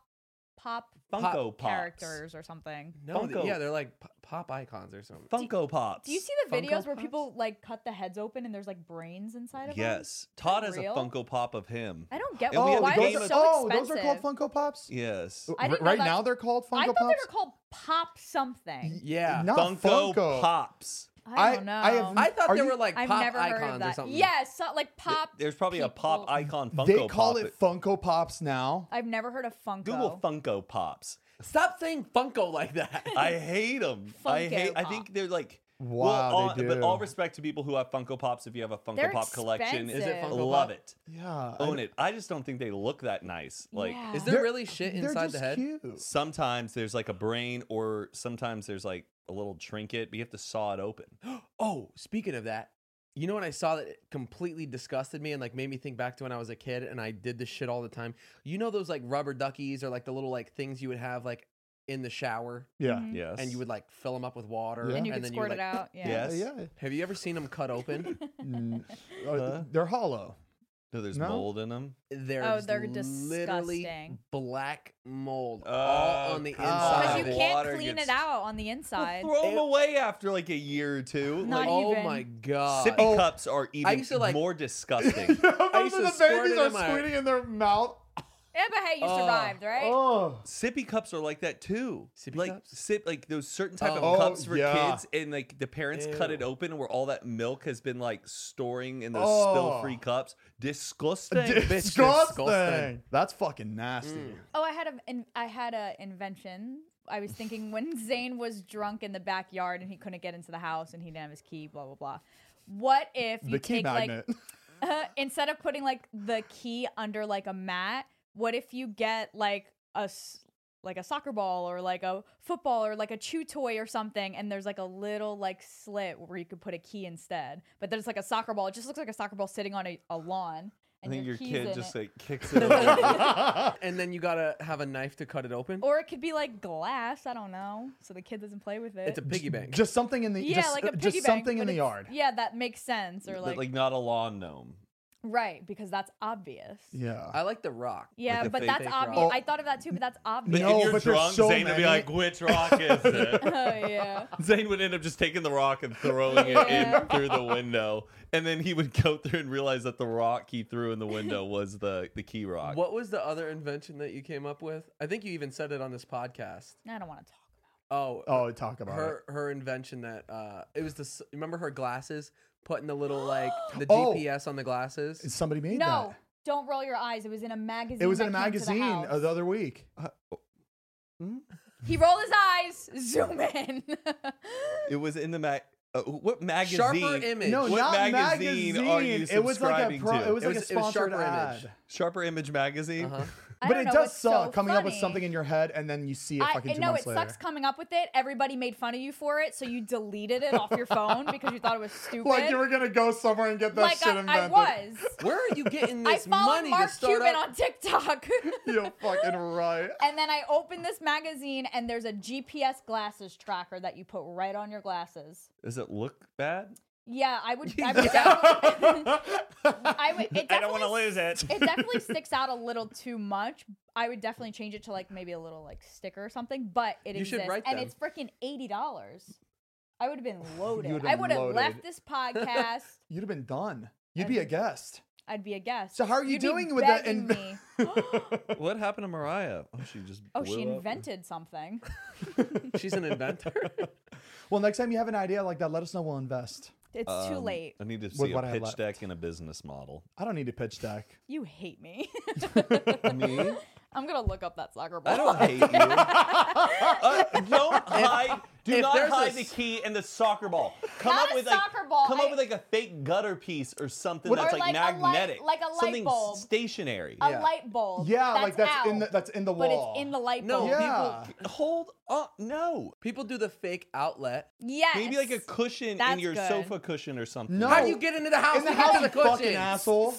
Funko Pops. characters or something. No, Funko. yeah, they're like pop icons or something. Funko Pops. Do you see the Funko videos where Pops? people like cut the heads open and there's like brains inside of them? Yes. Todd has real? a Funko Pop of him. I don't get And we why. have Why the is game it of- so those are called expensive? Funko Pops. Yes. I didn't know Right that- now they're called Funko I thought Pops. they were called Pop something. Yeah. Not Funko, Funko. Pops. I don't know. I have- I thought Are they you- were like I've pop never heard of icons or that. something. Yes, so, like pop. There's probably a pop people. icon Funko They call Pop. it Funko Pops now. I've never heard of Funko. Google Funko Pops. Stop saying Funko like that. I hate them. Funko I think they're like. Wow, they But do. all respect to people who have Funko Pops. If you have a Funko They're Pop collection, expensive. Is it Funko love Pop? it. Yeah, Own it. I just don't think they look that nice. Like Yeah. Is there really shit they're inside just the head? Cute. sometimes there's like a brain, or sometimes there's like a little trinket, but you have to saw it open. Oh, speaking of that, you know what I saw that completely disgusted me and like made me think back to when I was a kid and I did this shit all the time. You know those like rubber duckies or like the little like things you would have like in the shower Yeah. Mhm. Yes. and you would like fill them up with water Yeah. And you could then squirt would, it like, out. Yeah. Yes. Yeah. Have you ever seen them cut open? Oh, they're hollow. No, there's No? mold in them. There's they're literally disgusting. black mold Oh, all on the God. Because inside. you can't Water clean gets- it out on the inside. Throw them It- away after like a year or two. Not Like, Oh even. my god! sippy cups are even used to, like- more disgusting. I used to the squirt babies it are in my- squirting in their mouth. Yeah, but hey, you survived, right? Oh. Sippy cups are like that too. Sippy like cups? like those certain type Oh. of cups for yeah. kids, and like the parents cut it Ew. open where all that milk has been like storing in those Oh. spill-free cups. Disgusting. Disgusting. That's fucking nasty. Oh, I had a invention. I was thinking when Zane was drunk in the backyard and he couldn't get into the house and he didn't have his key, blah blah blah. What if you The key take magnet. like instead of putting like the key under like a mat, what if you get like a soccer ball or like a football or like a chew toy or something, and there's like a little like slit where you could put a key instead, but there's like a soccer ball. It just looks like a soccer ball sitting on a lawn. I And think your key's kid in just it. like kicks it over. And then you gotta have a knife to cut it open. Or it could be like glass. I don't know, so the kid doesn't play with it. It's a piggy bank. Just something in the yeah, just, like a piggy just bank, something in but the it's- yard. Yeah, that makes sense. Or But, like, not a lawn gnome. right, because that's obvious. Yeah. I like the rock. Yeah, Like a but fake- that's fake obvious. rock. I thought of that too, but that's But obvious. No, if you're but there's drunk, so Zane would be many. like, "Which rock is it?" Oh yeah. Zane would end up just taking the rock and throwing it Yeah. in through the window, and then he would go through and realize that the rock he threw in the window was the key rock. What was the other invention that you came up with? I think you even said it on this podcast. I don't want to talk about. Oh, Talk about her invention that it was the remember her glasses, putting the little like the Oh. GPS on the glasses. it. Somebody made No, that. don't roll your eyes. It was in a magazine. It was in a that came to the magazine house. the other week. He rolled his eyes. Zoom in. It was in the what magazine? Sharper Image. No, What not magazine are you It was like a subscribing pro, to? it was It like was- a it was sponsored Sharper ad. Image. Sharper Image magazine. Uh-huh. I But don't it know does what's so suck coming up with funny. something in your head and then you see it fucking 2 no, months it later. sucks coming up with it. Everybody made fun of you for it, so you deleted it off your phone because you thought it was stupid. Like you were gonna go somewhere and get that Like shit I invented. was. Where are you getting I this followed money Mark to start Cuban up? on TikTok. You're fucking right. And then I opened this magazine, and there's a GPS glasses tracker that you put right on your glasses. Does it look bad? Yeah, I would definitely. I don't want to lose it. It definitely sticks out a little too much. I would definitely change it to like maybe a little like sticker or something, but it You should exists, write and them. it's freaking $80. I would have been loaded. would've I been would have loaded. left this podcast. You'd have been done. You'd be a guest. I'd be a guest. So how are you You'd be doing with that begging me. What happened to Mariah? Oh, she just. Oh, she blew up? invented something. She's an inventor. Well, next time you have an idea like that, let us know. We'll invest. It's too late. I need to With see a what I pitch left. deck and a business model. I don't need a pitch deck. You hate me. Me? I'm gonna look up that soccer ball. I don't hate you. Don't hide. Do if not there's hide a the s- key and the soccer ball. Come Not up a with like soccer ball, come up with like a fake gutter piece or something Or that's like a light- magnetic, like a light something bulb. stationary. A Yeah. light bulb. Yeah, that's like that's out, in the but wall. it's in the light No, bulb. Yeah. Hold up, no. People do the fake outlet. Yes. Maybe like a cushion in That's your good. sofa cushion or something. No. How do you get into the house? in the to get house, to you the cushion? fucking asshole.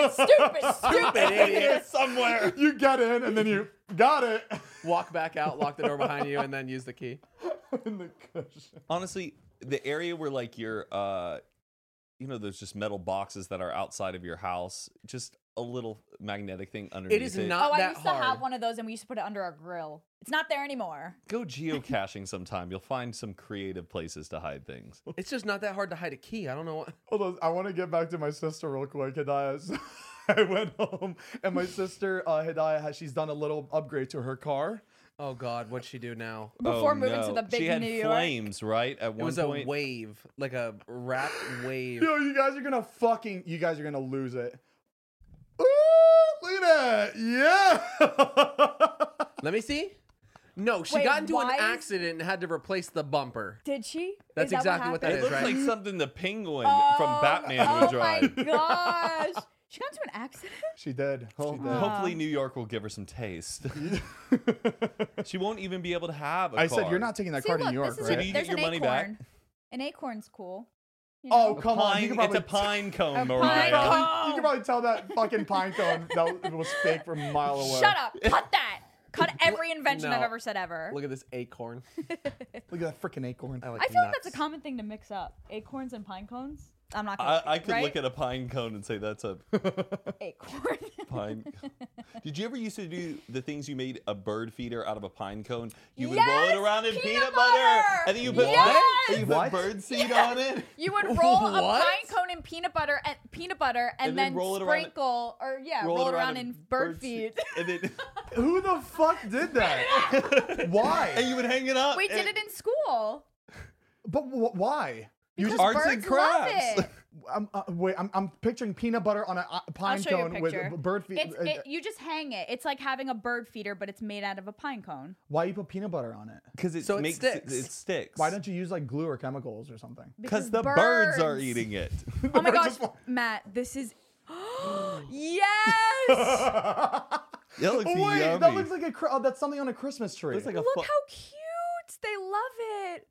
Stupid idiot. somewhere. You get in and then you got it Walk back out, lock the door behind you, and then use the key. in the cushion. Honestly, the area where like your there's just metal boxes that are outside of your house, just a little magnetic thing underneath is it. not Oh, I that used to hard. have one of those, and we used to put it under our grill. It's not there anymore. Go geocaching sometime. You'll find some creative places to hide things. It's just not that hard to hide a key. I don't know what. Hold on, I want to get back to my sister real quick, Hidayah. So I went home and my sister Hidayah she's done a little upgrade to her car. Oh God, what'd she do now? Before Oh, moving to no. the big she had New York. flames, right? At It one was point. a wave, like a rap wave. Yo, you guys are gonna lose it. Ooh, look at that. Yeah. Let me see. No, she Wait, got into an why is- accident and had to replace the bumper. Did she? That's Is exactly what that It is, looks right? like something the penguin Oh, from Batman oh would drive. my gosh. She got into an accident? She did. She did. Hopefully, New York will give her some taste. She won't even be able to have a I car. said you're not taking that See, car to look, New York, this is So right? do you there's get your an money back? acorn. An acorn's cool. You Oh, know? come on. You Pine, can it's probably a pine cone, A Mariah. pine cone. You can probably tell that fucking pine cone that was fake from a mile away. Shut up. Cut that. Cut every invention I've No. ever said ever. Look at this acorn. Look at that freaking acorn. I, like I feel like nuts. that's a common thing to mix up. Acorns and pine cones. I'm not gonna I could right? look at a pine cone and say that's a acorn. pine. Did you ever used to do the things you made a bird feeder out of a pine cone? You would Yes, roll it around in peanut peanut butter, butter! and then you put Yes! and you put What? bird seed on it. You would roll a What? pine cone in peanut butter and And then then roll it around- sprinkle roll it around in bird feed. and then Who the fuck did that? Why? and you would hang it up. We did and- it in school. But why? You Because just arts and birds love crafts. it. I'm picturing peanut butter on a pine show you a cone with picture. bird feed. You just hang it. It's like having a bird feeder, but it's made out of a pine cone. Why you put peanut butter on it? Because it So it makes sticks. it sticks. Why don't you use like glue or chemicals or something? Because the birds are eating it. Oh my Birds gosh, just wa- Matt, this is. Yes! That looks Oh, wait, yummy. that looks like that's something on a Christmas tree. Looks like a Look fu- how cute! They love it.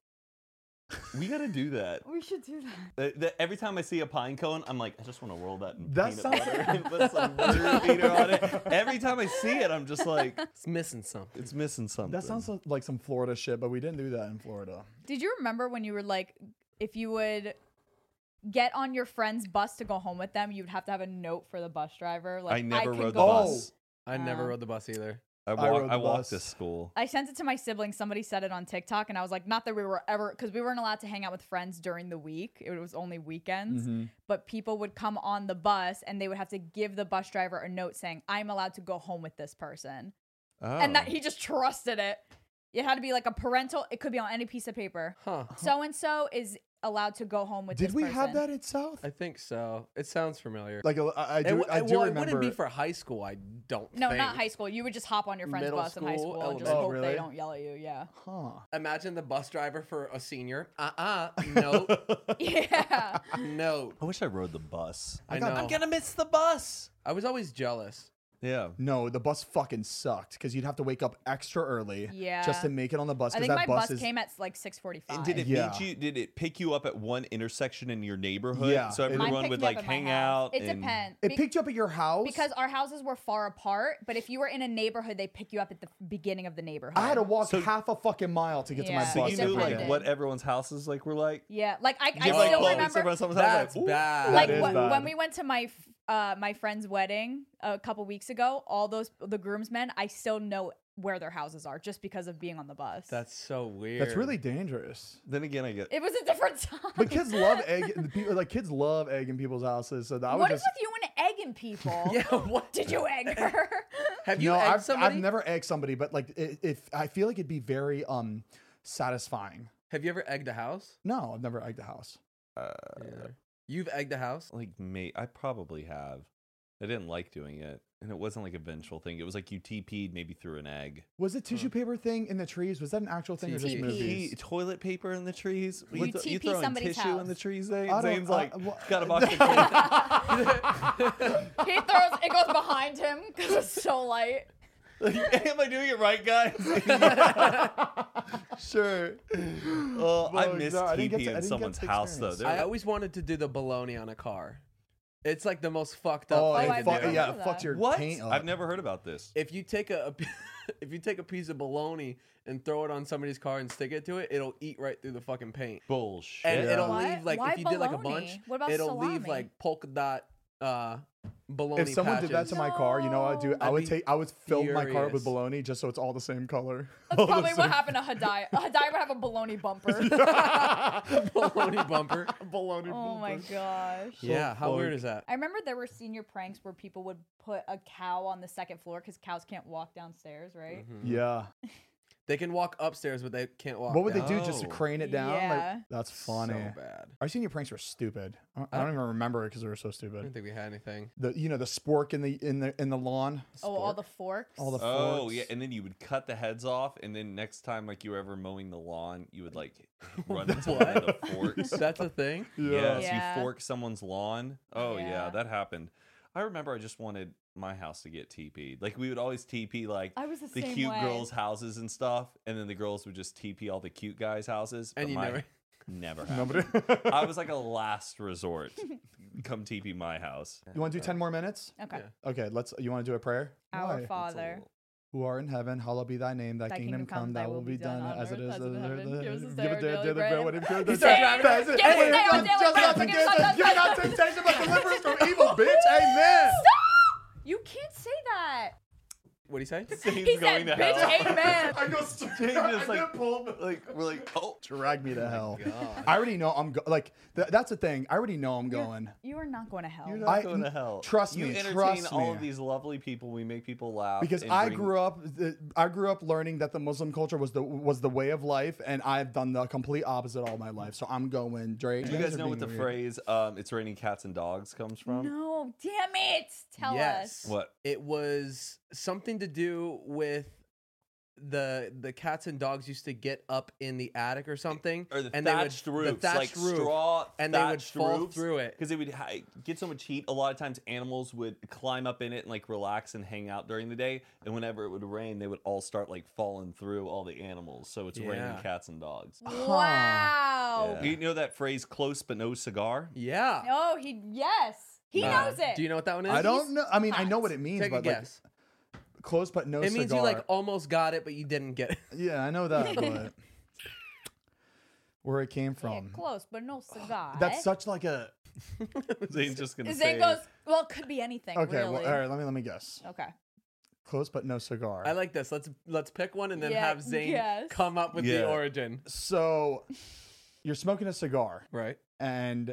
We gotta do that. We should do that. Every time I see a pine cone, I'm like, I just want to roll that in That peanut sounds- butter and put some bird feeder on it. Every time I see it, I'm just like, It's missing something. it's missing something. That sounds like some Florida shit, but we didn't do that in Florida. Did you remember when you were like, if you would get on your friend's bus to go home with them, you'd have to have a note for the bus driver? Like, I never can rode the go Oh. bus. I never Oh. rode the bus either. I rode the walked bus. to school. I sent it to my siblings. Somebody said it on TikTok, and I was like, not that we were ever, because we weren't allowed to hang out with friends during the week. It was only weekends. Mm-hmm. But people would come on the bus, and they would have to give the bus driver a note saying, I'm allowed to go home with this person. Oh. And that he just trusted it. It had to be like a parental, it could be on any piece of paper. Huh. So-and-so is allowed to go home with Did this we person. have that at South? I think so. It sounds familiar. Like I do well, it remember. wouldn't be for high school, I don't No, think. not high school. You would just hop on your friend's Middle bus in high school, school and just elementary. hope Oh, really? they don't yell at you. Yeah. Huh. Imagine the bus driver for a senior. No, Yeah. no. I wish I rode the bus. I got- know. I'm gonna miss the bus. I was always jealous. Yeah. No, the bus fucking sucked because you'd have to wake up extra early Yeah. just to make it on the bus. I Because think that my bus bus is came at like 6:45. And did it Yeah. did it pick you up at one intersection in your neighborhood? Yeah, So it- Mine everyone picked would me up like at my hang house. out. It and- depends. It picked you up at your house Because our houses were far apart, but if you were in a neighborhood, they pick you up at the beginning of the neighborhood. I had to walk So- half a fucking mile to get to my Yeah. bus. So It you knew like depended. what everyone's houses like were like. Yeah, like I You ever, like, still pull up remember. next to someone's house, That's like, ooh. bad. Like is when bad. we went to my friend's wedding a couple weeks ago, all the groomsmen, I still know where their houses are just because of being on the bus. That's so weird. That's really dangerous. Then again, I get. It was a different time. But kids love egg. Kids love egg in people's houses. So that What was is just. with you and egging people? Yeah. What Did you egg her? Have you No, egged I've somebody? never egged somebody, but like if I feel like it'd be very satisfying. Have you ever egged a house? No, I've never egged a house. Yeah. You've egged a house? Like, I probably have. I didn't like doing it, and it wasn't like a vengeful thing. It was like you TP'd maybe through an egg. Was the tissue paper thing in the trees? Was that an actual thing or just TP. movies? Toilet paper in the trees. You What the- TP throwing somebody's tissue in house. the trees? Zane? I don't- Zane's like wha- got a box of He throws it goes behind him because it's so light. Am I doing it right, guys? Sure. Oh, I No, miss no, I didn't get TP to- I in didn't get someone's to house though. experience. I always wanted to do the baloney on a car. It's like the most fucked up Oh, thing I it to never do. yeah, heard it of fucks that. your What? paint up. I've never heard about this. If you take if you take a piece of bologna and throw it on somebody's car and stick it to it, it'll eat right through the fucking paint. Bullshit. And Yeah. it'll What? leave like Why if you did like a bologna? bunch, What about it'll leave salami? like polka dot bologna If someone did that patches. to my car, you know what I'd do? I I'd would be I would fill my car furious. with bologna just so it's all the same color. That's probably what happened to Hadaya. Hadaya would have a baloney bumper. bologna bumper. bologna. Oh my gosh. Yeah, how fuck. weird is that? I remember there were senior pranks where people would put a cow on the second floor because cows can't walk downstairs, right? Yeah. They can walk upstairs, but they can't walk. What would they down. do? Just to Oh. crane it down? Like, Yeah. that's funny. So bad. Our senior pranks were stupid. I don't even remember it because they were so I stupid. don't think we had anything. The the spork in the lawn. Oh, all the forks. All the Oh forks. yeah, and then you would cut the heads off, and then next time like you were ever mowing the lawn, you would like run into one of the forks. That's a thing. Yes, Yeah. you fork someone's lawn. Oh yeah. Yeah. That happened. I remember I just wanted my house to get TP'd. Like we would always TP like I was the same cute way. girls' houses and stuff, and then the girls would just TP all the cute guys' houses. And but you my- never. never happened. Nobody. I was like a last resort. Come TP my house. You want to do 10 more minutes? Okay. Yeah. Okay, you want to do a prayer? Our Why? Father, who art in heaven, hallowed be thy name. Thy kingdom come, thy will be done as it is in heaven. Give us this day our daily bread. Give us this day our daily bread. Give not temptation, but deliver us from evil, bitch. Amen. You can't say that. What do you say? Zane's He going said, to bitch, hell. amen. I go straight. Jane just I like, get pulled. we're like, oh. Drag me to hell. God. I already know I'm like. That's the thing. I already know I'm going. You are not going to hell. You're not I- going to hell. trust you me, entertain trust all me. of these lovely people. We make people laugh. Because and I bring- grew up learning that the Muslim culture was the way of life, and I've done the complete opposite all my life. So I'm going Drake. Do you guys know what the phrase "it's raining cats and dogs" comes from? No, damn it. Tell Yes. us. What? It was something to do with the cats and dogs used to get up in the attic or something, Or the and thatched they would, roofs, the like thatched roof, straw and they would thatched fall roofs, through it. because they would get so much heat. A lot of times, animals would climb up in it and like relax and hang out during the day. And whenever it would rain, they would all start like falling through all the animals. So it's raining Yeah. cats and dogs. Wow. You know that phrase "close but no cigar"? Yeah. Oh, yes. He knows it. Do you know what that one is? I don't know. I mean, I know hot. what it means, Take a but like guess. close but no It cigar. means you like almost got it, but you didn't get it. Yeah, I know that, but where it came Yeah, from. close, but no cigar. That's such like a. Zane's just gonna say. Zane goes, well, it could be anything, Okay, really. well, all right. Let me guess. Okay. Close but no cigar. I like this. Let's pick one and then Yeah, have Zane yes. come up with Yeah. the origin. So, you're smoking a cigar, Right. and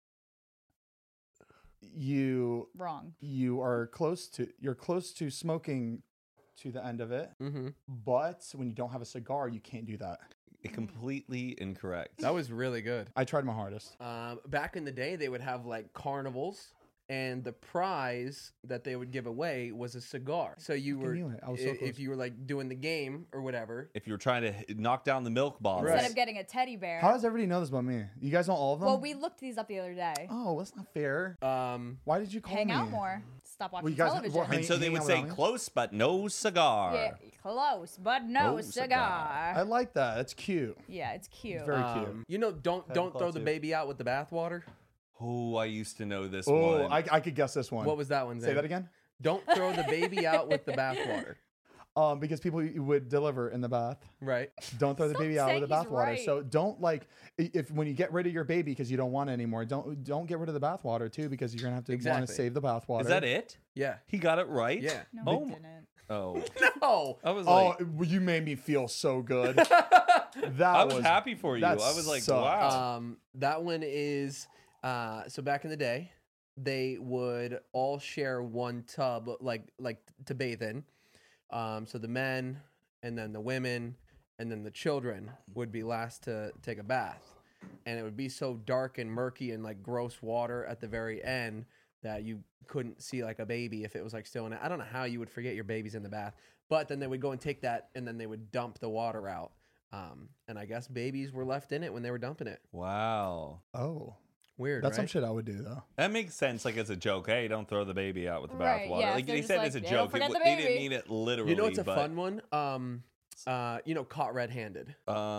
you Wrong. are close to smoking to the end of it, Mm-hmm. but when you don't have a cigar, you can't do that. Completely incorrect. That was really good. I tried my hardest. Back in the day, they would have like carnivals, and the prize that they would give away was a cigar. So you Fucking were, knew it. I was so close. if you were like doing the game or whatever. If you're trying to knock down the milk bottle, Right. Instead of getting a teddy bear. How does everybody know this about me? You guys know all of them? Well, we looked these up the other day. Oh, that's not fair. Why did you call Hang me? out more. Stop watching you guys- television. well, and so they hang would out say without me? close but no cigar. Yeah, close, but no, No cigar. I like that. That's cute. Yeah, it's cute. Very cute. You know, don't Had a throw claw the too. baby out with the bathwater. Oh, I used to know this Oh, one. I could guess this one. What was that one? Say Zane? that again. Don't throw the baby out with the bathwater. Because people would deliver in the bath. Right. Don't throw the Stop baby out with the saying he's bathwater. right. So don't like if when you get rid of your baby because you don't want it anymore. Don't get rid of the bathwater too because you're gonna have to want Exactly. to save the bathwater. Is that it? Yeah. He got it right? Yeah. No, Oh we my- didn't. Oh. No. I was Oh, like, you made me feel so good. That I was happy for you. I that was like, sucked. wow. That one is so back in the day, they would all share one tub like to bathe in. So the men and then the women and then the children would be last to take a bath. And it would be so dark and murky and like gross water at the very end that you couldn't see like a baby if it was like still in it. I don't know how you would forget your baby's in the bath. But then they would go and take that and then they would dump the water out. And I guess babies were left in it when they were dumping it. Wow. Oh, Weird, that's some right? shit I would do though. That makes sense, like as a joke. Hey, don't throw the baby out with the Right, bathwater. yeah, Like they're they just said like, as a "Don't joke. forget the They didn't baby." mean it literally. You know what's a but, fun one? You know, caught red-handed.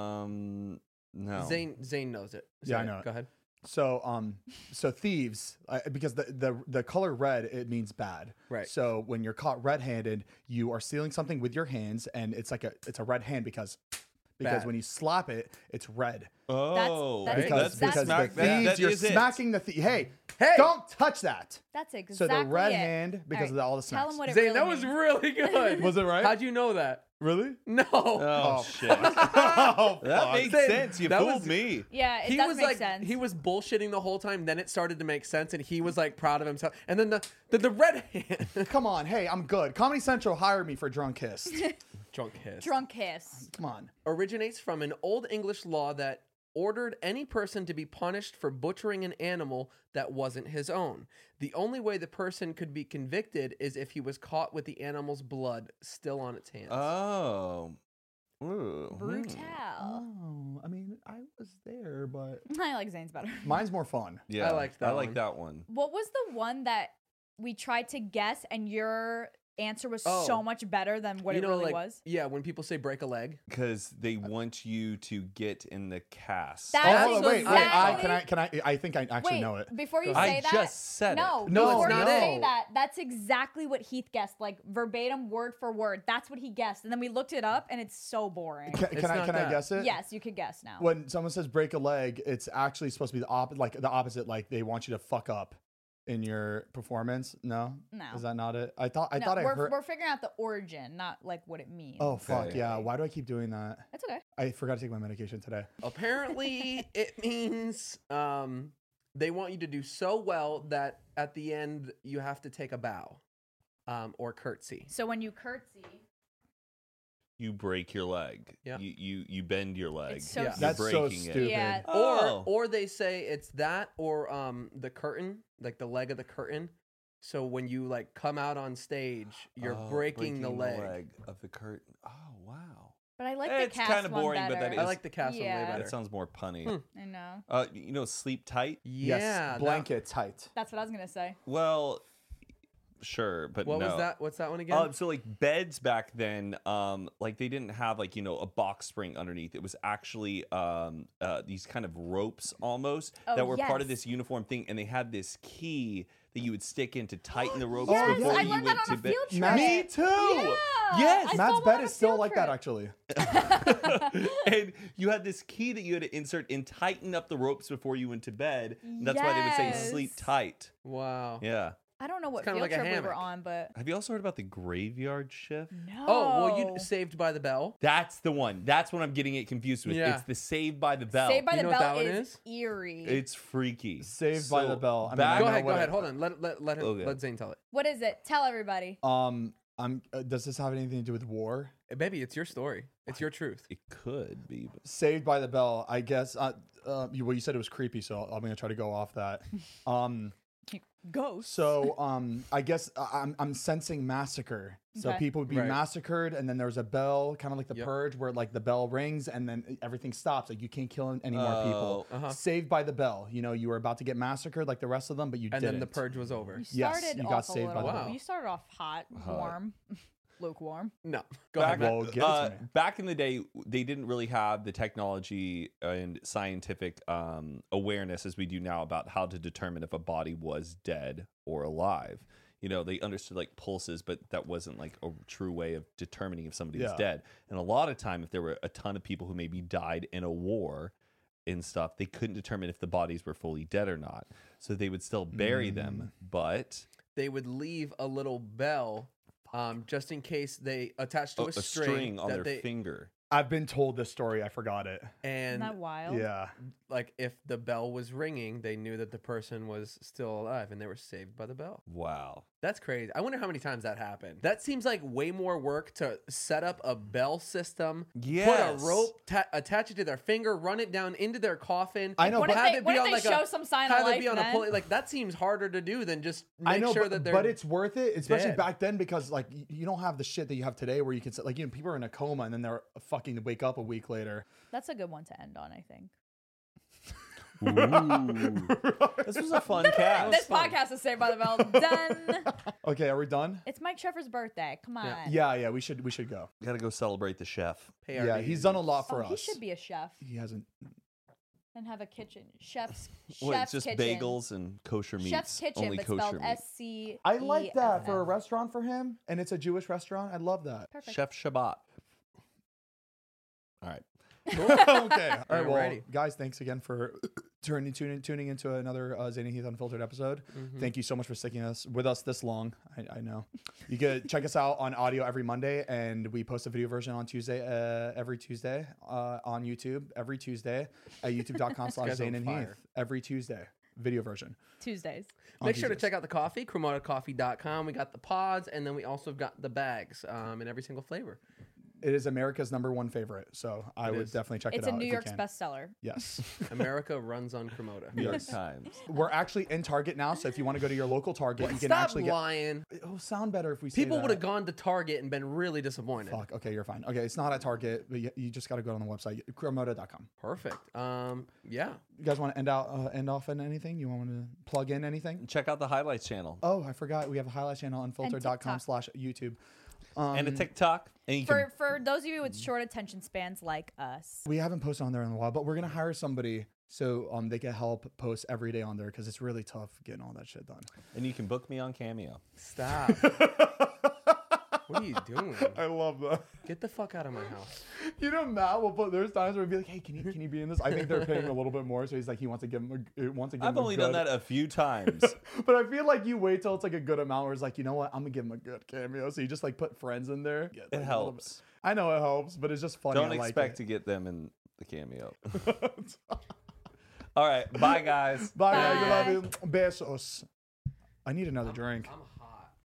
No. Zane knows it. Yeah, I Say know it. Go ahead. So thieves, because the color red, it means bad. Right. So when you're caught red-handed, you are stealing something with your hands, and it's a red hand because Bad. when you slap it, it's red. Oh, That's- right? Because That's the smack- thieves, that you're is it. smacking the thief. Hey, Hey! don't touch that. That's exactly So the red it. hand because All right, of all the Tell snacks. him what it Zane, really that was means. really good. Was it right? How'd you know that? Really? No. Oh, shit. Oh, That fuck. makes Zane, sense. You that fooled was- me. Yeah, it He does was make like sense. he was bullshitting the whole time. Then it started to make sense, and he was like proud of himself. And then the red hand, Come on, hey, I'm good. Comedy Central hired me for Drunk Kiss. drunk hiss, Drunk kiss. Come on. originates from an old English law that ordered any person to be punished for butchering an animal that wasn't his own. The only way the person could be convicted is if he was caught with the animal's blood still on its hands. Oh. Ooh. Brutal. Oh, I mean, I was there, but I like Zane's better. mine's more fun. Yeah. I liked that I like one. that one. What was the one that we tried to guess and your answer was Oh. so much better than what you it know, really like, was. Yeah, when people say break a leg. Because they want you to get in the cast. That- Oh, That's hold on, wait, exactly- can I think I actually Wait, know it. before you Go ahead. say I that, just said no, it. No, before it's you not say it. that, that's exactly what Heath guessed, like verbatim, word for word. That's what he guessed, and then we looked it up, and it's so boring. Can It's I not can I that. guess it? Yes, you could guess now. When someone says break a leg, it's actually supposed to be the opposite. Like they want you to fuck up in your performance. No, No. is that not it? I thought I we're, heard. we're figuring out the origin, not like what it means. Oh fuck Okay. yeah! Why do I keep doing that? It's okay. I forgot to take my medication today. Apparently, it means they want you to do so well that at the end you have to take a bow or curtsy. So when you curtsy, You break your leg. Yeah. You bend your leg. It's so You're That's so breaking it. stupid. yeah, Oh. Or they say it's that or the curtain, like the leg of the curtain. So when you like come out on stage, you're Oh, breaking the leg. of the curtain. Oh wow. but I like It's the cast kinda one boring, but better. that I is- like the cast one way Yeah. better. That sounds more punny. I know. You know, sleep tight. Yeah, Yes, blanket tight. That's what I was gonna say. Well, sure, but What no. was that? What's that one again? So like beds back then, like they didn't have like a box spring underneath. It was actually these kind of ropes almost Oh, that were part of yes. this uniform thing, and they had this key that you would stick in to tighten the ropes Yes, before I you learned went that to on a bed. field trip. Matt- Me too. Yeah, Yes, I Matt's stole one bed on a is still field like that trip. actually. And you had this key that you had to insert and tighten up the ropes before you went to bed. And that's why they would say Yes. sleep tight. Wow. Yeah. I don't know what kinda field like a trip we were hammock. on, but Have you also heard about the graveyard shift? no. Oh, well, you Saved by the Bell. That's the one. That's what I'm getting it confused with. Yeah. It's the Saved by the Bell. Saved by You the know what Bell that one is is? eerie. It's freaky. Saved by the Bell. I mean, back- I Go know ahead, what it- Hold on. Let him. Okay. Let Zane tell it. What is it? Tell everybody. Does this have anything to do with war? Baby, it's your story. It's your truth. It could be. But Saved by the Bell. I guess. You said it was creepy, so I'm gonna try to go off that. Ghost. So I guess I'm sensing massacre. So Okay. people would be Right. massacred, and then there's a bell, kind of like the Yep. Purge, where like the bell rings, and then everything stops. Like you can't kill any more people. Uh-huh. Saved by the Bell. You were about to get massacred like the rest of them, but you And didn't. then the purge was over. You Yes, started you got off saved a by little. the bell. You started off hot, warm, lukewarm. No. Go back, ahead. Matt. Well, give it to me. back in the day, they didn't really have the technology and scientific awareness as we do now about how to determine if a body was dead or alive. They understood like pulses, but that wasn't like a true way of determining if somebody was Yeah. dead. And a lot of time, if there were a ton of people who maybe died in a war and stuff, they couldn't determine if the bodies were fully dead or not. So they would still bury them, but They would leave a little bell, just in case they attached to a a string on that their they, finger. I've been told this story. I forgot it. Isn't and that wild? Yeah. like if the bell was ringing, they knew that the person was still alive, and they were saved by the bell. Wow. That's crazy. I wonder how many times that happened. That seems like way more work to set up a bell system, put Yes. a rope, attach it to their finger, run it down into their coffin. I know, What but if they, show some sign of have life it be on then? a pulley? Like that seems harder to do than just I make know, sure but, that they're. but it's worth it, especially dead. back then, because like you don't have the shit that you have today, where you can like people are in a coma and then they're fucking wake up a week later. That's a good one to end on, I think. This was a fun cast. This podcast is Saved by the Bell. Done. Okay, are we done? It's Mike Treffer's birthday. Come on. Yeah, we should go. Gotta go celebrate the chef. Pay our Yeah, he's done a dues. lot for Oh, he us. should be a chef He hasn't. and have a kitchen. Chef's Well, it's Chef's just kitchen. bagels and kosher meats. Chef's kitchen, Only but kosher spelled meat. SC. I like that for a restaurant for him, and it's a Jewish restaurant. I love that. Perfect. Chef Shabbat. All right. Okay. All right. Well, Alrighty. guys, thanks again for tuning into another Zane and Heath Unfiltered episode. Thank you so much for sticking with us this long. I know. You can check us out on audio every Monday, and we post a video version on Tuesday, every Tuesday on YouTube, every Tuesday at youtube.com/Zane guy's on and Heath. fire. Every Tuesday, video version. Tuesdays. on Make sure to Tuesdays. check out the coffee, crematacoffee.com. We got the pods, and then we also got the bags in every single flavor. It is America's #1 favorite, so I would is. definitely check It's it a out. New if you York's can. bestseller. Yes. America runs on Cremota. New York Yes. Times. We're actually in Target now, so if you want to go to your local Target, you can Stop actually get. lying. It'll sound better if we say People that. would have gone to Target and been really disappointed. Fuck. Okay, you're fine. Okay, it's not at Target, but you just got to go on the website, Cremota.com. Perfect. Yeah. You guys want to end off on anything? You want to plug in anything? Check out the highlights channel Oh, I forgot. We have a highlight channel, unfiltered.com/YouTube. and a TikTok. And you can For those of you with short attention spans like us. We haven't posted on there in a while, but we're gonna hire somebody so they can help post every day on there because it's really tough getting all that shit done. and you can book me on Cameo. Stop. What are you doing? I love that. Get the fuck out of my house. You know, Matt will put. There's times where he'll be like, "Hey, can you be in this?" I think they're paying a little bit more, so he's like, he wants to give him. I've only done that a few times. But I feel like you wait till it's like a good amount where it's like, you know what, I'm gonna give him a good cameo. So you just like put friends in there. Get, like, It a little helps. bit- I know it helps, but it's just funny. Don't I like expect it. to get them in the Cameo. All right. Bye, guys. Bye, Bye. guys. I love you. Besos. I need another drink. I'm